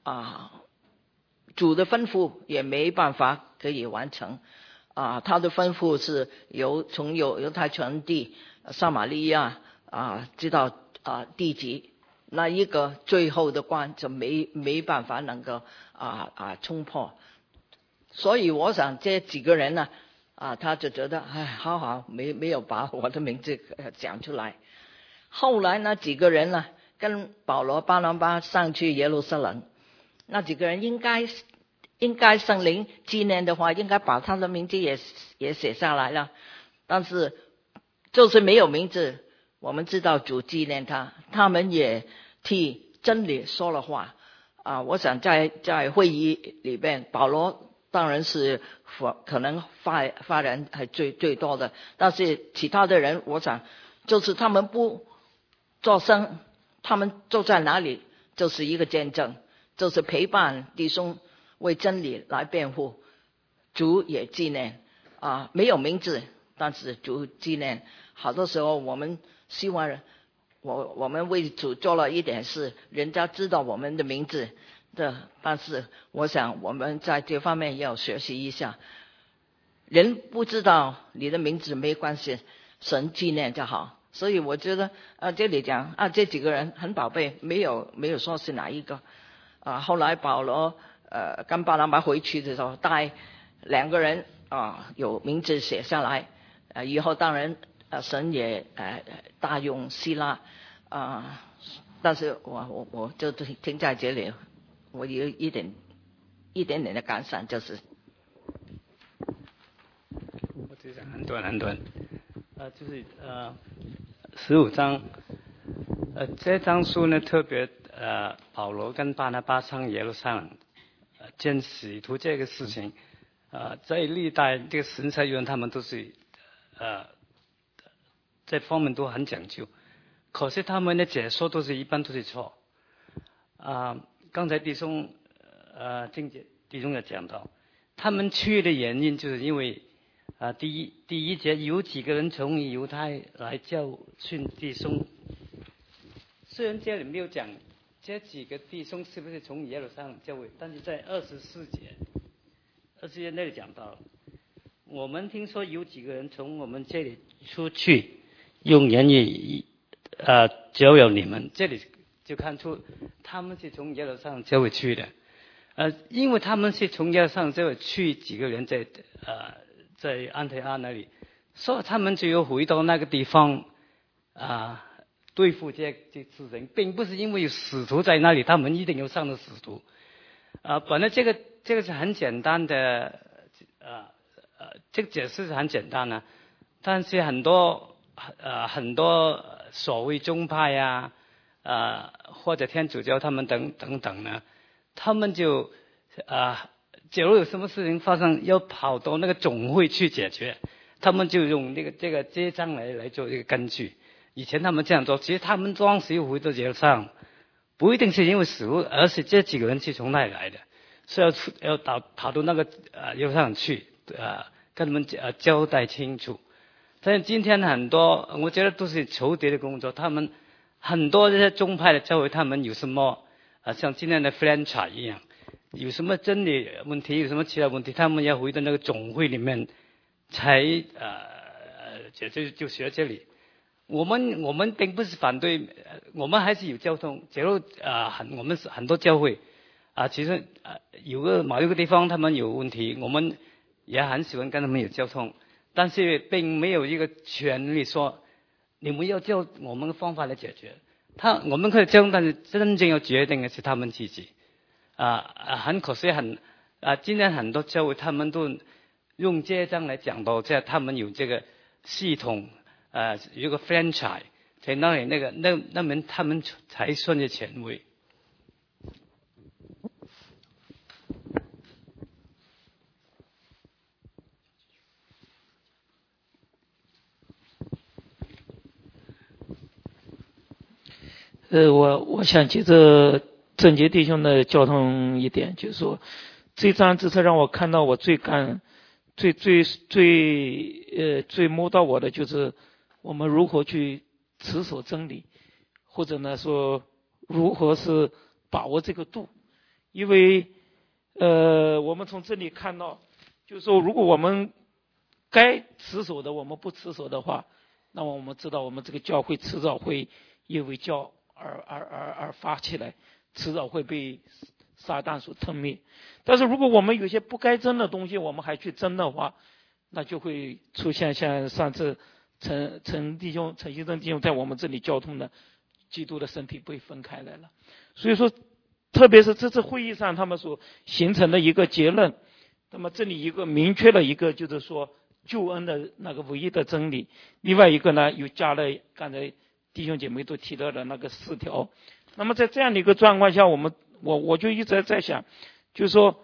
主的吩咐也没办法可以完成他的吩咐是从犹太全地撒玛利亚直到地极，那一个最后的关就没办法能够冲破。所以我想这几个人呢他就觉得好没有把我的名字讲出来。后来呢几个人呢跟保罗巴拿巴上去耶路撒冷，那几个人应该圣灵纪念的话，应该把他的名字也写下来了，但是就是没有名字。我们知道主纪念他们也替真理说了话我想在会议里边，保罗当然是可能发言还最多的，但是其他的人我想就是他们不作声，他们坐在哪里就是一个见证，就是陪伴弟兄为真理来辩护。主也纪念没有名字，但是主纪念。好多时候我们希望我们为主做了一点事，人家知道我们的名字的，但是我想我们在这方面要学习一下，人不知道你的名字没关系，神纪念就好。所以我觉得这里讲这几个人很宝贝，没有说是哪一个后来保罗跟巴拿巴回去的时候带2个人有名字写下来以后当然神也大用希拉但是我就停在这里。我有一点点的感想，就是我只想很短就是15章这章书呢特别保罗跟巴拿巴上耶路撒冷见使徒这个事情在历代这个神学院他们都是这方面都很讲究，可是他们的解说一般都是错刚才弟兄也讲到，他们去的原因就是因为第一节有几个人从犹太来教训弟兄，虽然这里没有讲这几个弟兄是不是从耶路撒冷教会，但是在24节那里讲到，我们听说有几个人从我们这里出去，用言语教导你们，这里就看出他们是从耶路撒冷教会去的因为他们是从耶路撒冷教会去，几个人在安提阿那里，所以他们就要回到那个地方对付这事情，并不是因为有使徒在那里，他们一定要上的使徒本来这个是很简单的这个解释是很简单但是很多所谓宗派或者天主教他们等等呢，他们就假如有什么事情发生，要跑到那个总会去解决，他们就用这章来做一个根据。以前他们这样做，其实他们当时回到耶路撒冷，不一定是因为死亡，而是这几个人是从那里来的，是要跑到那个耶路撒冷去跟他们交代清楚。但是今天很多我觉得都是仇敌的工作，他们很多这些宗派的教会，他们有什么像今天的 franchise 一样，有什么真理问题，有什么其他问题，他们要回到那个总会里面才就学这里。我们并不是反对，我们还是有交通。假如我们很多教会其实某一个地方他们有问题，我们也很喜欢跟他们有交通，但是并没有一个权利说你们要照我们的方法来解决。我们可以交，但是真正要决定的是他们自己。很可惜今天很多教会他们都用这一章来讲到，这他们有这个系统有个 franchise 在那里，那门他们才算是权威。 我想接着整洁弟兄的交通一点，就是说这张字册让我看到我最摸到我的，就是我们如何去持守真理，或者呢说如何是把握这个度。因为我们从这里看到，就是说如果我们该持守的我们不持守的话，那么我们知道我们这个教会迟早会因为教而发起来，迟早会被撒旦所吞灭。但是如果我们有些不该争的东西我们还去争的话，那就会出现像上次陈先生弟兄在我们这里交通的，基督的身体被分开来了。所以说特别是这次会议上他们所形成的一个结论，那么这里一个明确了一个就是说救恩的那个唯一的真理，另外一个呢又加了刚才弟兄姐妹都提到的那个4条。那么在这样的一个状况下，我就一直在想，就是说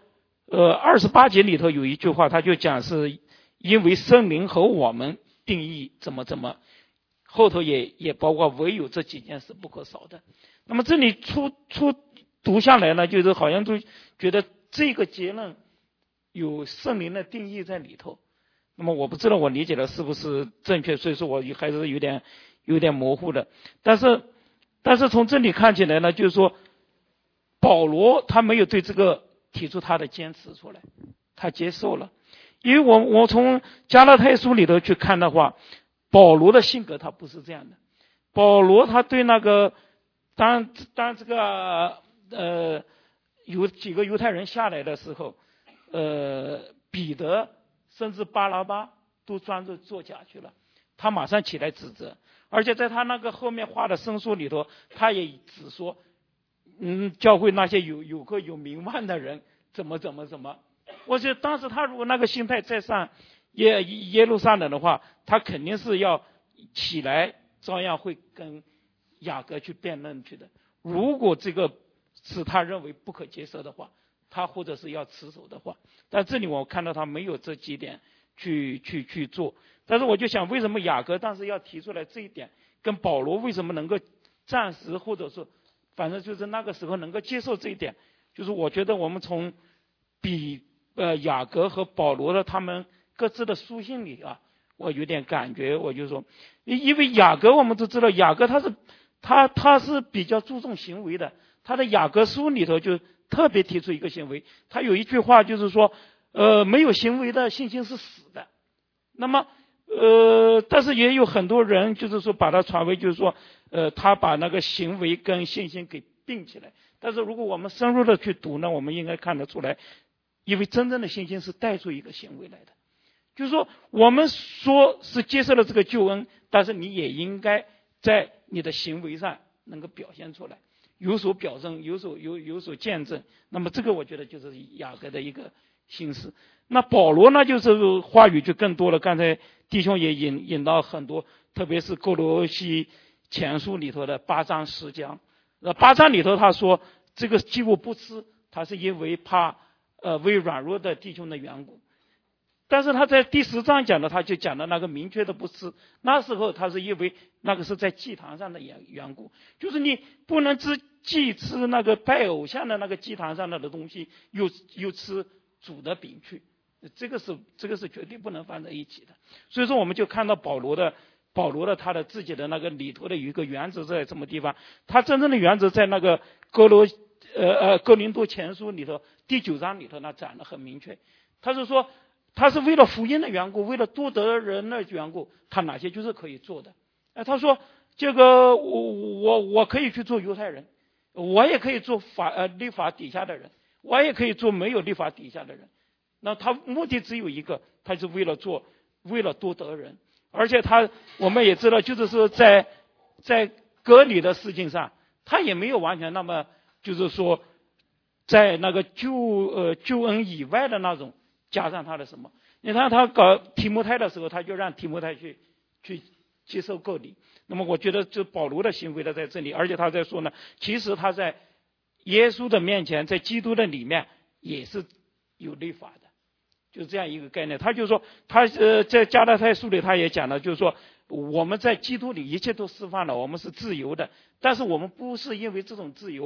28节里头有一句话，他就讲是因为圣灵和我们定义怎么，后头也包括唯有这几件事不可少的。那么这里读下来呢，就是好像就觉得这个结论有圣灵的定义在里头。那么我不知道我理解的是不是正确，所以说我还是有点模糊的。但是从这里看起来呢，就是说保罗他没有对这个提出他的坚持出来，他接受了。因为我从加拉太书里头去看的话，保罗的性格他不是这样的。保罗他对那个当这个有几个犹太人下来的时候，彼得甚至巴拿巴都专着作假去了，他马上起来指责。而且在他那个后面画的申书里头，他也只说教会那些有名望的人怎么。我觉得当时他如果那个心态再上耶路撒冷的话，他肯定是要起来照样会跟雅各去辩论去的。如果这个是他认为不可接受的话，他或者是要持守的话，但这里我看到他没有这几点去做。但是我就想，为什么雅各当时要提出来这一点，跟保罗为什么能够暂时或者说反正就是那个时候能够接受这一点，就是我觉得我们从雅各和保罗的他们各自的书信里啊，我有点感觉，我就说，因为雅各我们都知道，雅各他是比较注重行为的，他的雅各书里头就特别提出一个行为，他有一句话就是说，没有行为的信心是死的。那么但是也有很多人就是说把它传为就是说他把那个行为跟信心给并起来。但是如果我们深入的去读呢，我们应该看得出来，因为真正的信心是带出一个行为来的。就是说我们说是接受了这个救恩，但是你也应该在你的行为上能够表现出来，有所表证，有所见证。那么这个我觉得就是雅各的一个心思。那保罗呢，就是话语就更多了，刚才弟兄也引到很多，特别是哥罗西前书里头的8章10讲。8章里头他说这个祭物不吃，他是因为怕为软弱的弟兄的缘故。但是他在第10章讲的，他就讲的那个明确的不吃，那时候他是因为那个是在祭坛上的缘故，就是你不能既吃那个拜偶像的那个祭坛上的东西，又吃主的饼去，这个是绝对不能放在一起的。所以说我们就看到保罗的他的自己的那个里头的有一个原则在什么地方，他真正的原则在那个哥林多前书里头第9章里头那讲得很明确，他是说他是为了福音的缘故，为了多得人的缘故，他哪些就是可以做的。他说这个我可以去做犹太人，我也可以做律法底下的人，我也可以做没有律法底下的人。那他目的只有一个，他是为了多得人。而且我们也知道，就是说在割礼的事情上，他也没有完全那么就是说在那个救恩以外的那种加上他的什么。你看他搞提摩太的时候，他就让提摩太去接受割礼。那么我觉得就保罗的行为的在这里，而且他在说呢，其实他在耶稣的面前，在基督的里面也是有律法的，就这样一个概念。他就说他在加拉太书里他也讲了，就是说我们在基督里一切都释放了，我们是自由的，但是我们不是因为这种自由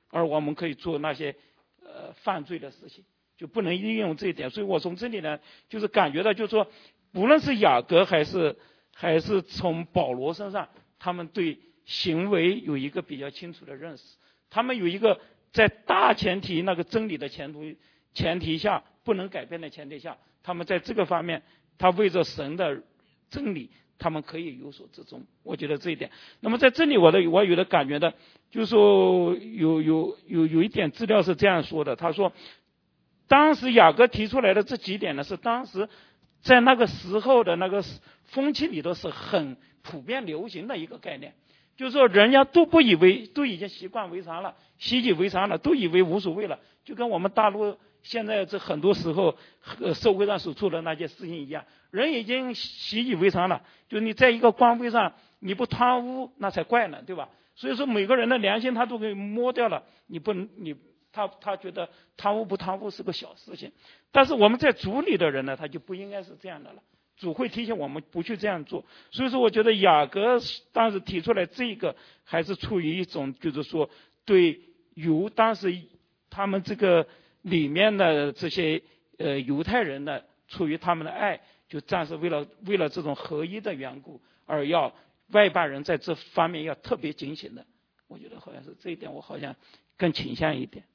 而我们可以做那些犯罪的事情，就不能利用这一点。所以我从这里呢，就是感觉到，就是说，无论是雅各还是从保罗身上，他们对行为有一个比较清楚的认识，他们有一个在大前提那个真理的前提下，不能改变的前提下，他们在这个方面，他为着神的真理，他们可以有所折中。我觉得这一点。那么在这里我有的感觉的，就是说有一点资料是这样说的，他说，当时雅各提出来的这几点呢，是当时在那个时候的那个风气里头是很普遍流行的一个概念，就是说人家都已经习惯为常了，习以为常了，都以为无所谓了，就跟我们大陆现在这很多时候社会上所做的那些事情一样，人已经习以为常了，就你在一个官位上你不贪污那才怪呢，对吧？所以说每个人的良心他都给摸掉了，他觉得贪污不贪污是个小事情，但是我们在主里的人呢，他就不应该是这样的了，主会提醒我们不去这样做。所以说我觉得雅各当时提出来这个还是出于一种就是说对当时他们这个里面的这些犹太人呢，出于他们的爱，就暂时为了这种合一的缘故，而要外邦人在这方面要特别警醒的。我觉得好像是这一点，我好像更倾向一点。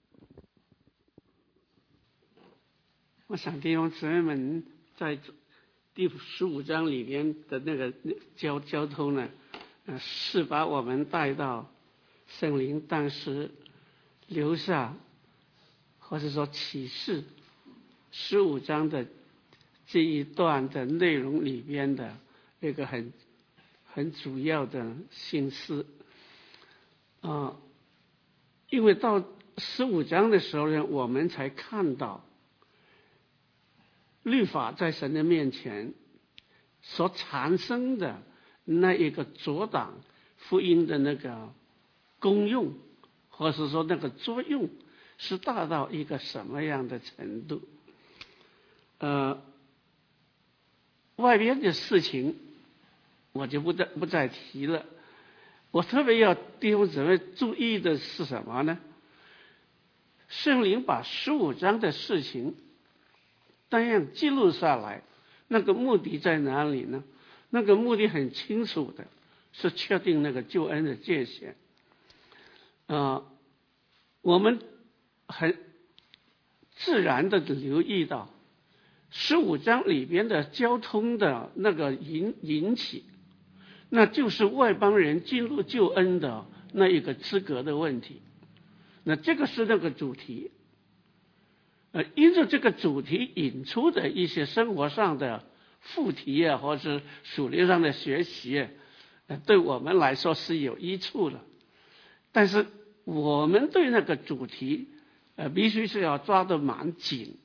我想弟兄姊妹们在第15章里边的那个交通呢，是把我们带到圣灵当时留下，或者说启示15章的这一段的内容里边的那个很主要的心思因为到15章的时候呢，我们才看到律法在神的面前所产生的那一个阻挡福音的那个功用，或是说那个作用是大到一个什么样的程度。外边的事情我就不再提了。我特别要弟兄姊妹注意的是什么呢？圣灵把15章的事情这样记录下来，那个目的在哪里呢？那个目的很清楚的，是确定那个救恩的界限。我们很自然的留意到15章里边的交通的那个引起，那就是外邦人进入救恩的那一个资格的问题。那这个是那个主题。因着这个主题引出的一些生活上的副题或是属灵上的学习对我们来说是有益处的。但是我们对那个主题必须是要抓得蛮紧。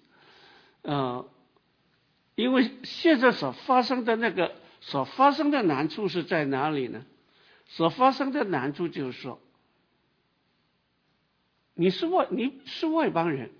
因为现在所发生的难处是在哪里呢？所发生的难处就是说，你是外邦人，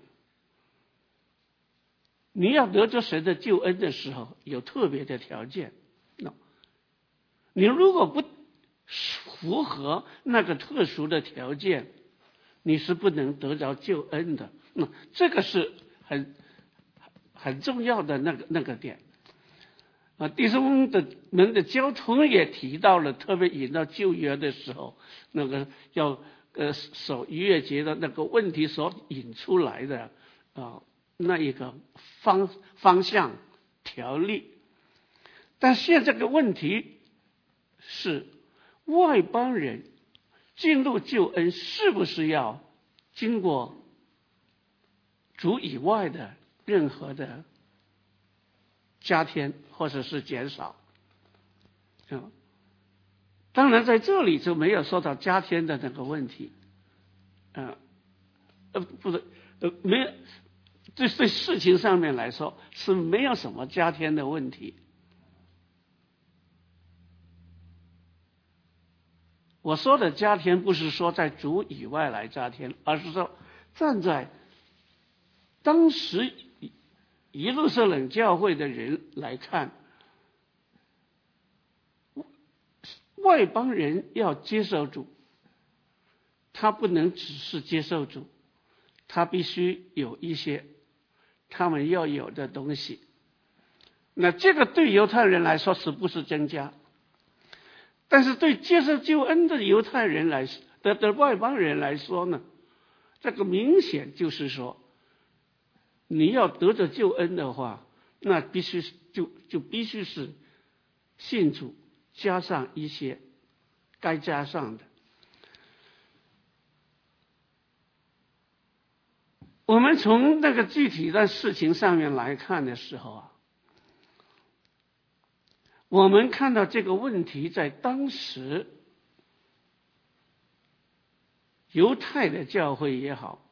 你要得着神的救恩的时候，有特别的条件。你如果不符合那个特殊的条件，你是不能得着救恩的。这个是很重要的那个点。弟兄们的交通也提到了，特别引到旧约的时候，那个要守逾越节的那个问题所引出来的那一个方向条例。但现在这个问题是，外邦人进入救恩是不是要经过主以外的任何的加添或者是减少？当然在这里就没有说到加添的那个问题。不是没有，对事情上面来说是没有什么加添的问题。我说的加添不是说在主以外来加添，而是说站在当时耶路撒冷教会的人来看，外邦人要接受主， 他不能只是接受主，他必须有一些他们要有的东西。那这个对犹太人来说是不是增加？但是对接受救恩的犹太人的外邦人来说呢，这个明显就是说，你要得着救恩的话，那必须必须是信主加上一些该加上的。我们从那个具体的事情上面来看的时候啊，我们看到这个问题在当时犹太的教会也好，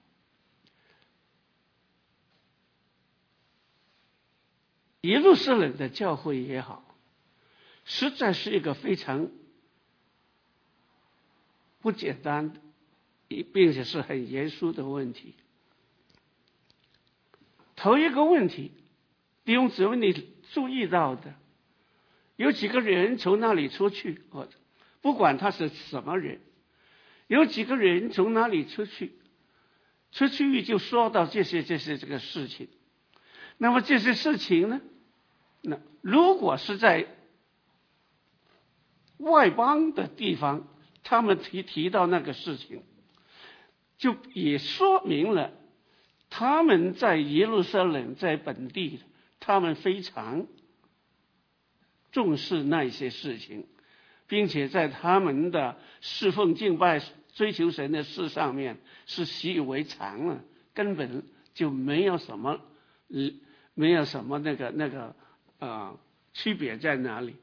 耶路撒冷的教会也好，实在是一个非常不简单的，并且是很严肃的问题。头一个问题，弟兄姊妹你注意到的，有几个人从那里出去，不管他是什么人，有几个人从哪里出去就说到这个事情。那么这些事情呢，那如果是在外邦的地方，他们提到那个事情，就也说明了他们在耶路撒冷在本地，他们非常重视那些事情，并且在他们的侍奉敬拜追求神的事上面是习以为常了，根本就没有什么区别在哪里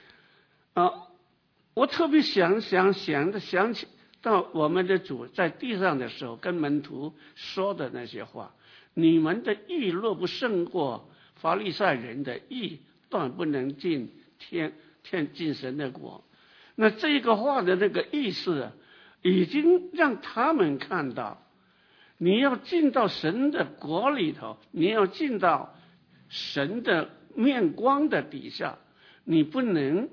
我特别想起到我们的主在地上的时候跟门徒说的那些话，你们的义若不胜过法利赛人的义，断不能进神的国。那这个话的那个意思已经让他们看到，你要进到神的国里头，你要进到神的面光的底下，你不能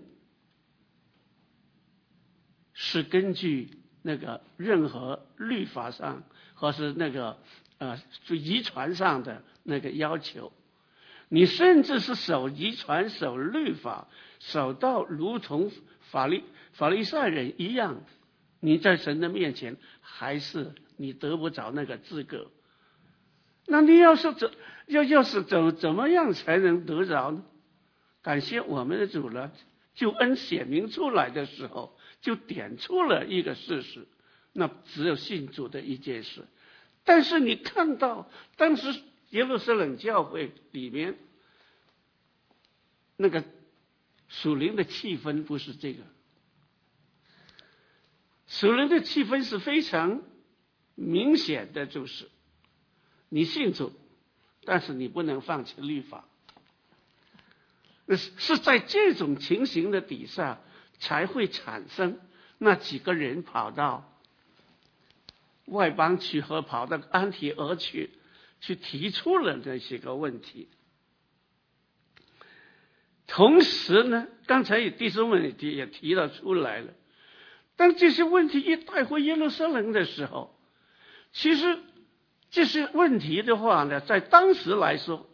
是根据那个任何律法上或是那个遗传上的那个要求，你甚至是守遗传守律法守到如同法利赛人一样，你在神的面前还是你得不着那个资格。那你要是怎么样才能得着呢？感谢我们的主了，救恩显明出来的时候就点出了一个事实，那只有信主的一件事。但是你看到当时耶路撒冷教会里面那个属灵的气氛不是这个，属灵的气氛是非常明显的，就是你信主，但是你不能放弃律法。是在这种情形的底下才会产生那几个人跑到外邦去和跑到安提阿去提出了这些个问题。同时呢，刚才弟兄们也提了出来了，当这些问题一带回耶路撒冷的时候，其实这些问题的话呢，在当时来说，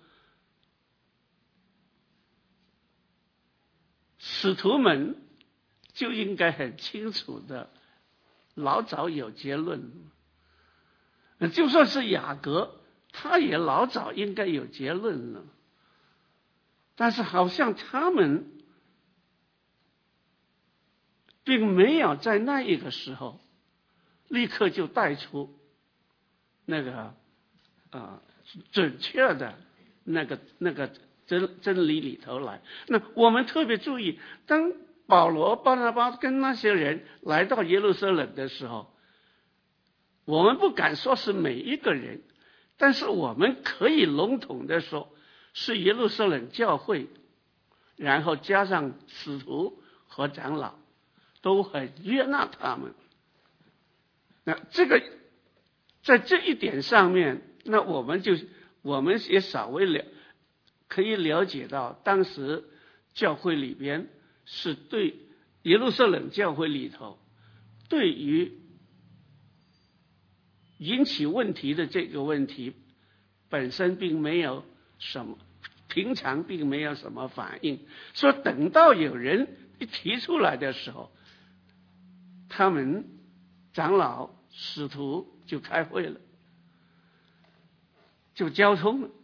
使徒们就应该很清楚的老早有结论，就算是雅各他也老早应该有结论了，但是好像他们并没有在那一个时候立刻就带出那个准确的那个真理里头来。那我们特别注意，当保罗巴拿巴跟那些人来到耶路撒冷的时候，我们不敢说是每一个人，但是我们可以笼统的说是耶路撒冷教会，然后加上使徒和长老都很悦纳他们。那这个在这一点上面，那我们也稍微可以了解到，当时教会里边是对耶路撒冷教会里头对于引起问题的这个问题本身并没有什么，平常并没有什么反应，说等到有人一提出来的时候，他们长老使徒就开会了，就交通了。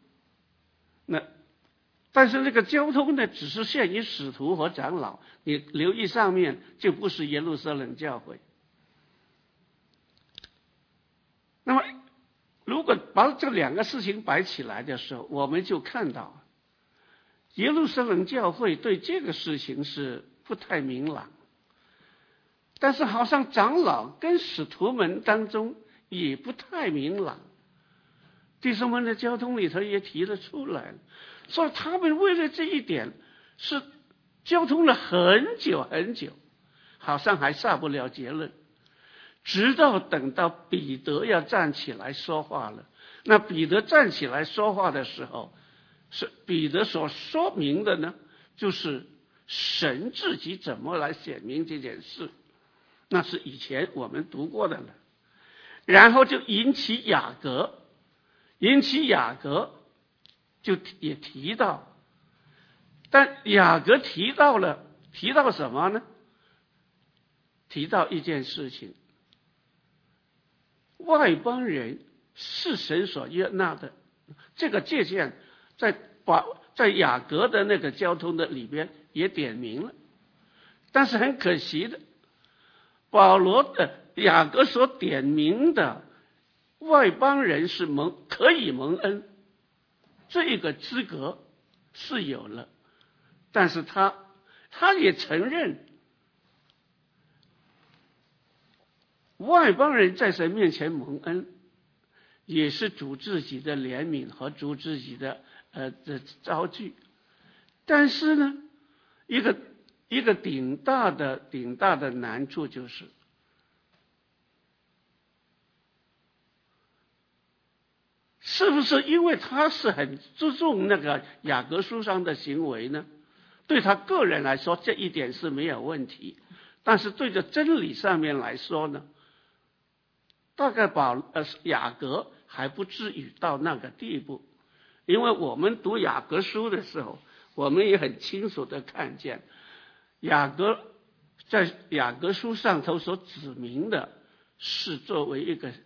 但是那个交通呢，只是限于使徒和长老，你留意上面就不是耶路撒冷教会。那么如果把这两个事情摆起来的时候，我们就看到耶路撒冷教会对这个事情是不太明朗，但是好像长老跟使徒们当中也不太明朗。弟兄们的交通里头也提了出来了，说他们为了这一点是交通了很久很久，好像还下不了结论，直到等到彼得要站起来说话了。那彼得站起来说话的时候，是彼得所说明的呢，就是神自己怎么来显明这件事，那是以前我们读过的了。然后就引起雅各就也提到，但雅各提到什么呢？提到一件事情，外邦人是神所悦纳的，这个界限在雅各的那个交通的里边也点明了。但是很可惜的，雅各所点明的外邦人是可以蒙恩，这个资格是有了，但是他也承认外邦人在神面前蒙恩也是主自己的怜悯和主自己的招聚。但是呢，一个顶大的难处就是，是不是因为他是很注重那个雅各书上的行为呢？对他个人来说这一点是没有问题，但是对着真理上面来说呢，大概雅各还不至于到那个地步。因为我们读雅各书的时候，我们也很清楚的看见在雅各书上头所指明的是作为一个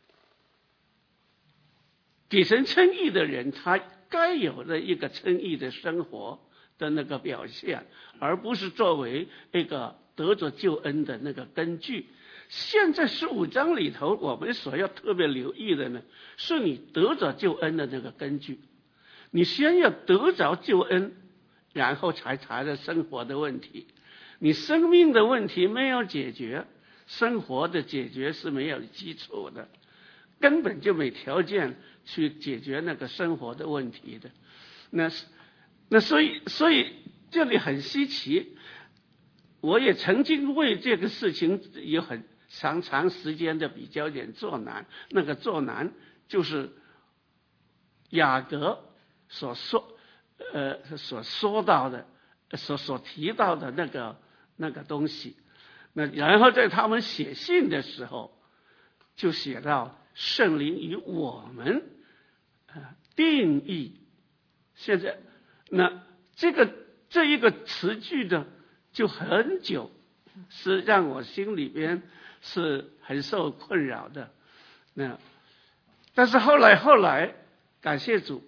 给神称义的人他该有的一个称义的生活的那个表现，而不是作为一个得着救恩的那个根据。现在15章里头我们所要特别留意的呢，是你得着救恩的那个根据。你先要得着救恩，然后才谈的生活的问题。你生命的问题没有解决，生活的解决是没有基础的，根本就没条件去解决那个生活的问题的。那所以这里很稀奇，我也曾经为这个事情有很长时间的比较点作难。那个作难就是雅各所说到的所提到的那个东西。那然后在他们写信的时候就写到圣灵与我们定义。现在那这一个词句呢就很久，是让我心里边是很受困扰的。但是后来感谢主，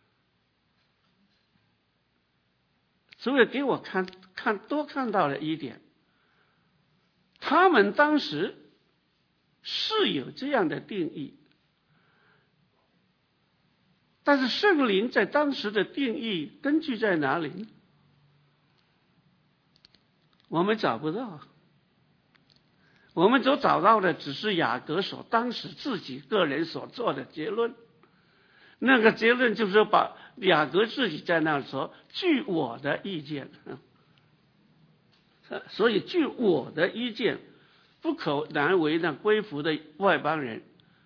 主也给我多看到了一点，他们当时是有这样的定义，但是圣灵在当时的定义根据在哪里呢？我们找不到，我们所找到的只是雅各所当时自己个人所做的结论。那个结论就是把雅各自己在那说，据我的意见，所以据我的意见，不可难为那归服的外邦人。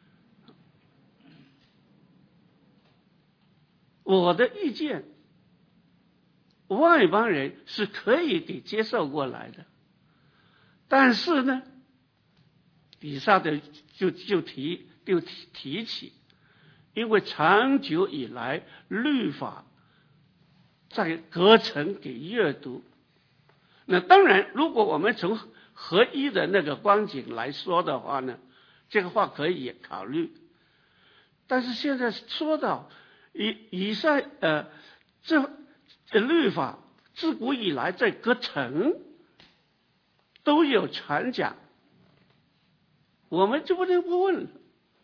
我的意见，外邦人是可以给接受过来的，但是呢，底下的就提就提起，因为长久以来律法在隔层给阅读。那当然，如果我们从合一的那个光景来说的话呢，这个话可以也考虑。但是现在说到这律法自古以来在各层都有传讲，我们就不能不问了，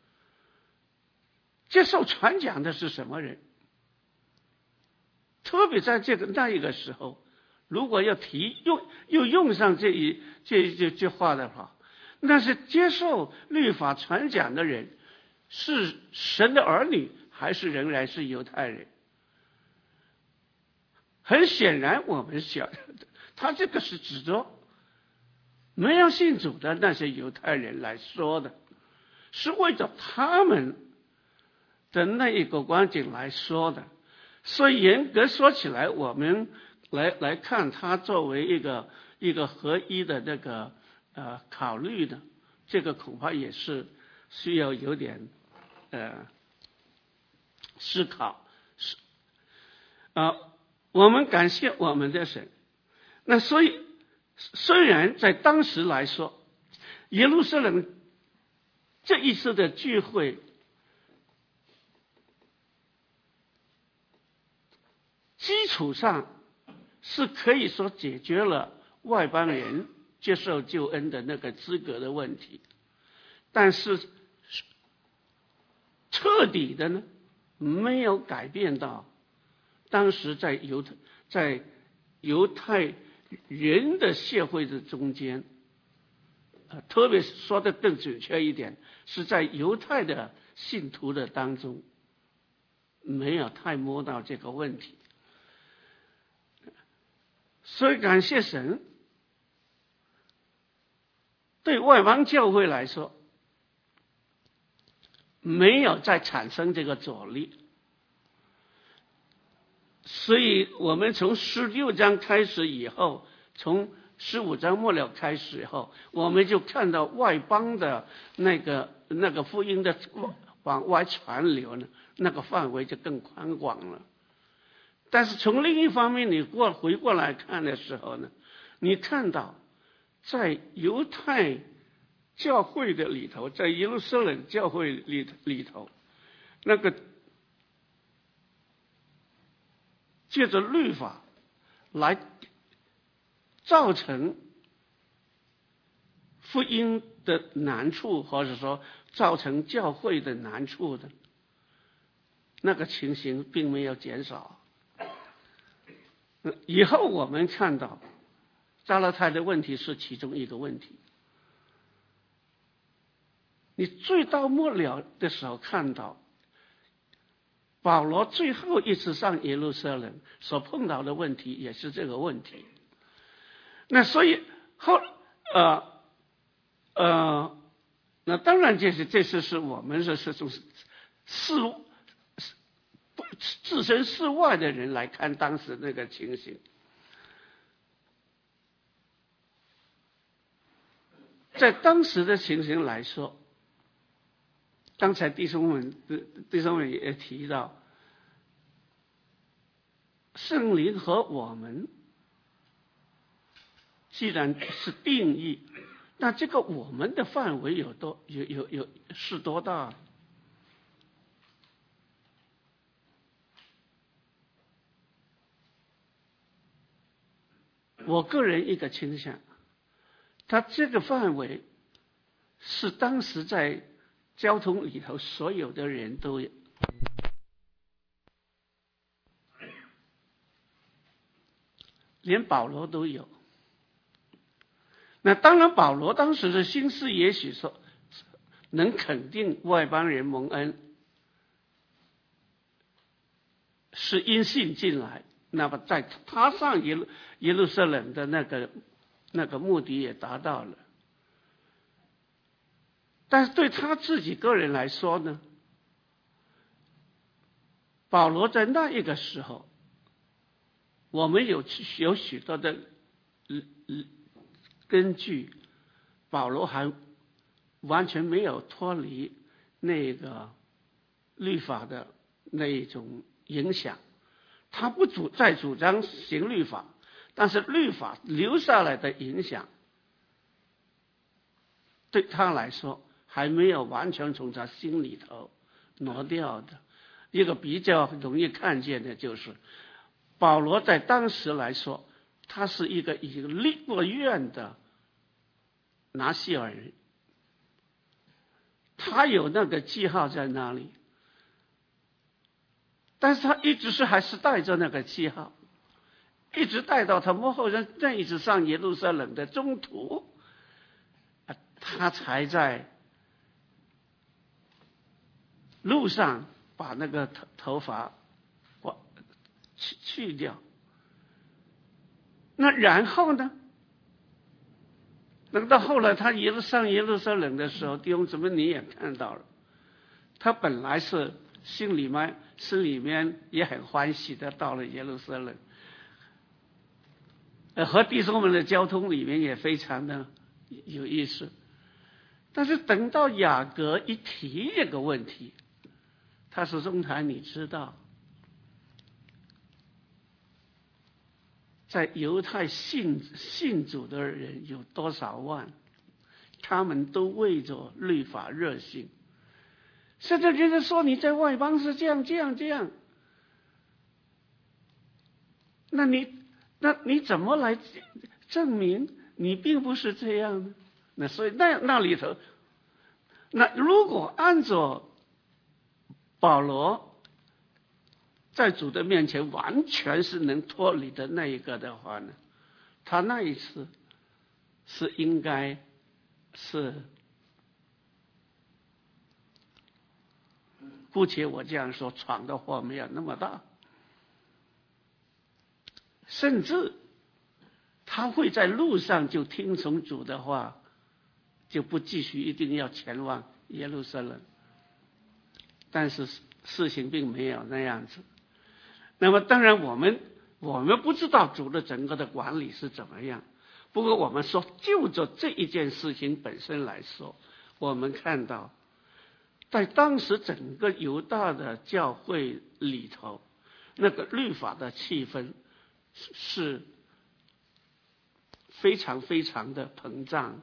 接受传讲的是什么人？特别在那一个时候，如果要用上这句话的话，那是接受律法传讲的人是神的儿女，还是仍然是犹太人？很显然，我们想，他这个是指着没有信主的那些犹太人来说的，是为着他们的那一个光景来说的。所以严格说起来，我们来看它作为一个合一的那个考虑的，这个恐怕也是需要有点思考。我们感谢我们的神。那所以虽然在当时来说，耶路撒冷这一次的聚会基础上是可以说解决了外邦人接受救恩的那个资格的问题，但是彻底的呢，没有改变到当时在犹太人的社会的中间，特别说的更准确一点，是在犹太的信徒的当中，没有太摸到这个问题。所以感谢神，对外邦教会来说，没有再产生这个阻力。所以我们从16章开始以后，从15章末了开始以后，我们就看到外邦的那个福音的往外传流呢，那个范围就更宽广了。但是从另一方面，你回过来看的时候呢，你看到在犹太教会的里头，在耶路撒冷教会里头，那个借着律法来造成福音的难处，或者说造成教会的难处的那个情形并没有减少。以后我们看到加拉太的问题是其中一个问题。你最到末了的时候看到保罗最后一次上耶路撒冷所碰到的问题也是这个问题。那所以那当然这是我们是从置身事外的人来看当时那个情形。在当时的情形来说，刚才弟兄们也提到，圣灵和我们既然是定义，那这个我们的范围是多大？我个人一个倾向，它这个范围是当时在交通里头所有的人都有，连保罗都有。那当然保罗当时的心思也许说能肯定外邦人蒙恩是因信进来，那么在他上耶路撒冷的那个目的也达到了。但是对他自己个人来说呢，保罗在那一个时候，我们有许多的根据，保罗还完全没有脱离那个律法的那一种影响，他不再主张行律法，但是律法留下来的影响，对他来说还没有完全从他心里头挪掉的。一个比较容易看见的就是，保罗在当时来说，他是一个已经立过院的拿细尔人，他有那个记号在那里，但是他一直是还是带着那个记号，一直带到他幕后人那一直上耶路撒冷的中途，他才在路上把那个头发去掉。那然后呢？等到后来他上耶路撒冷的时候，弟兄姊妹你也看到了，他本来是心里面也很欢喜的到了耶路撒冷，和弟兄们的交通里面也非常的有意思。但是等到雅各一提这个问题，他说中台你知道，在犹太信主的人有多少万，他们都为着律法热心。现在人家说你在外邦是这样，那你怎么来证明你并不是这样呢？那所以那里头，那如果按照保罗在主的面前完全是能脱离的那一个的话呢，他那一次是应该是，姑且我这样说，闯的祸没有那么大，甚至他会在路上就听从主的话，就不继续一定要前往耶路撒冷。但是事情并没有那样子。那么当然我们不知道主的整个的管理是怎么样，不过我们说就着这一件事情本身来说，我们看到在当时整个犹大的教会里头，那个律法的气氛是非常非常的膨胀，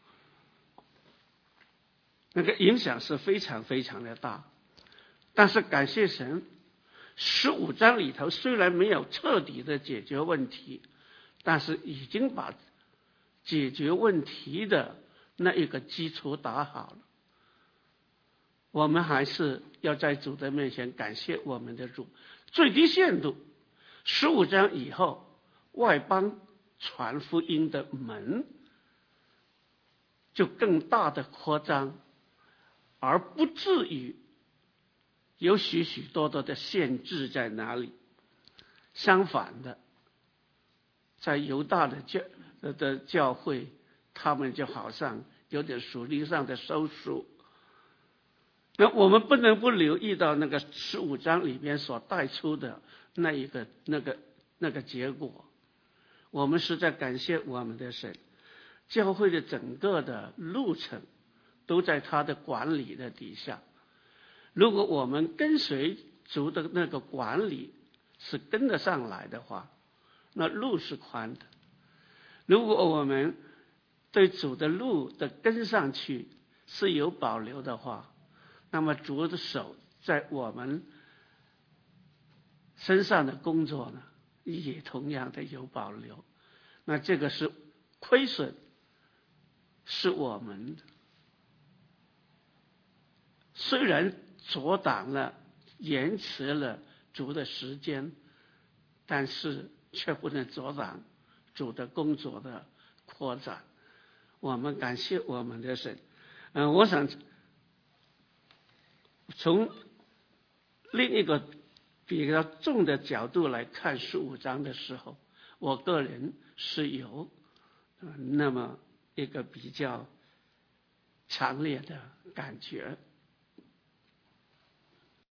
那个影响是非常非常的大。但是感谢神，15章里头虽然没有彻底的解决问题，但是已经把解决问题的那一个基础打好了。我们还是要在主的面前感谢我们的主。最低限度15章以后，外邦传福音的门就更大的扩张，而不至于有许许多多的限制在哪里。相反的，在犹大的教会，他们就好像有点属灵上的收束。那我们不能不留意到那个15章里面所带出的那个结果。我们实在感谢我们的神，教会的整个的路程都在他的管理的底下。如果我们跟随主的那个管理是跟得上来的话，那路是宽的。如果我们对主的路的跟上去是有保留的话，那么主的手在我们身上的工作呢，也同样的有保留。那这个是亏损，是我们的。虽然阻挡了、延迟了主的时间，但是却不能阻挡主的工作的扩展。我们感谢我们的神。我想从另一个比较重的角度来看15章的时候，我个人是有那么一个比较强烈的感觉。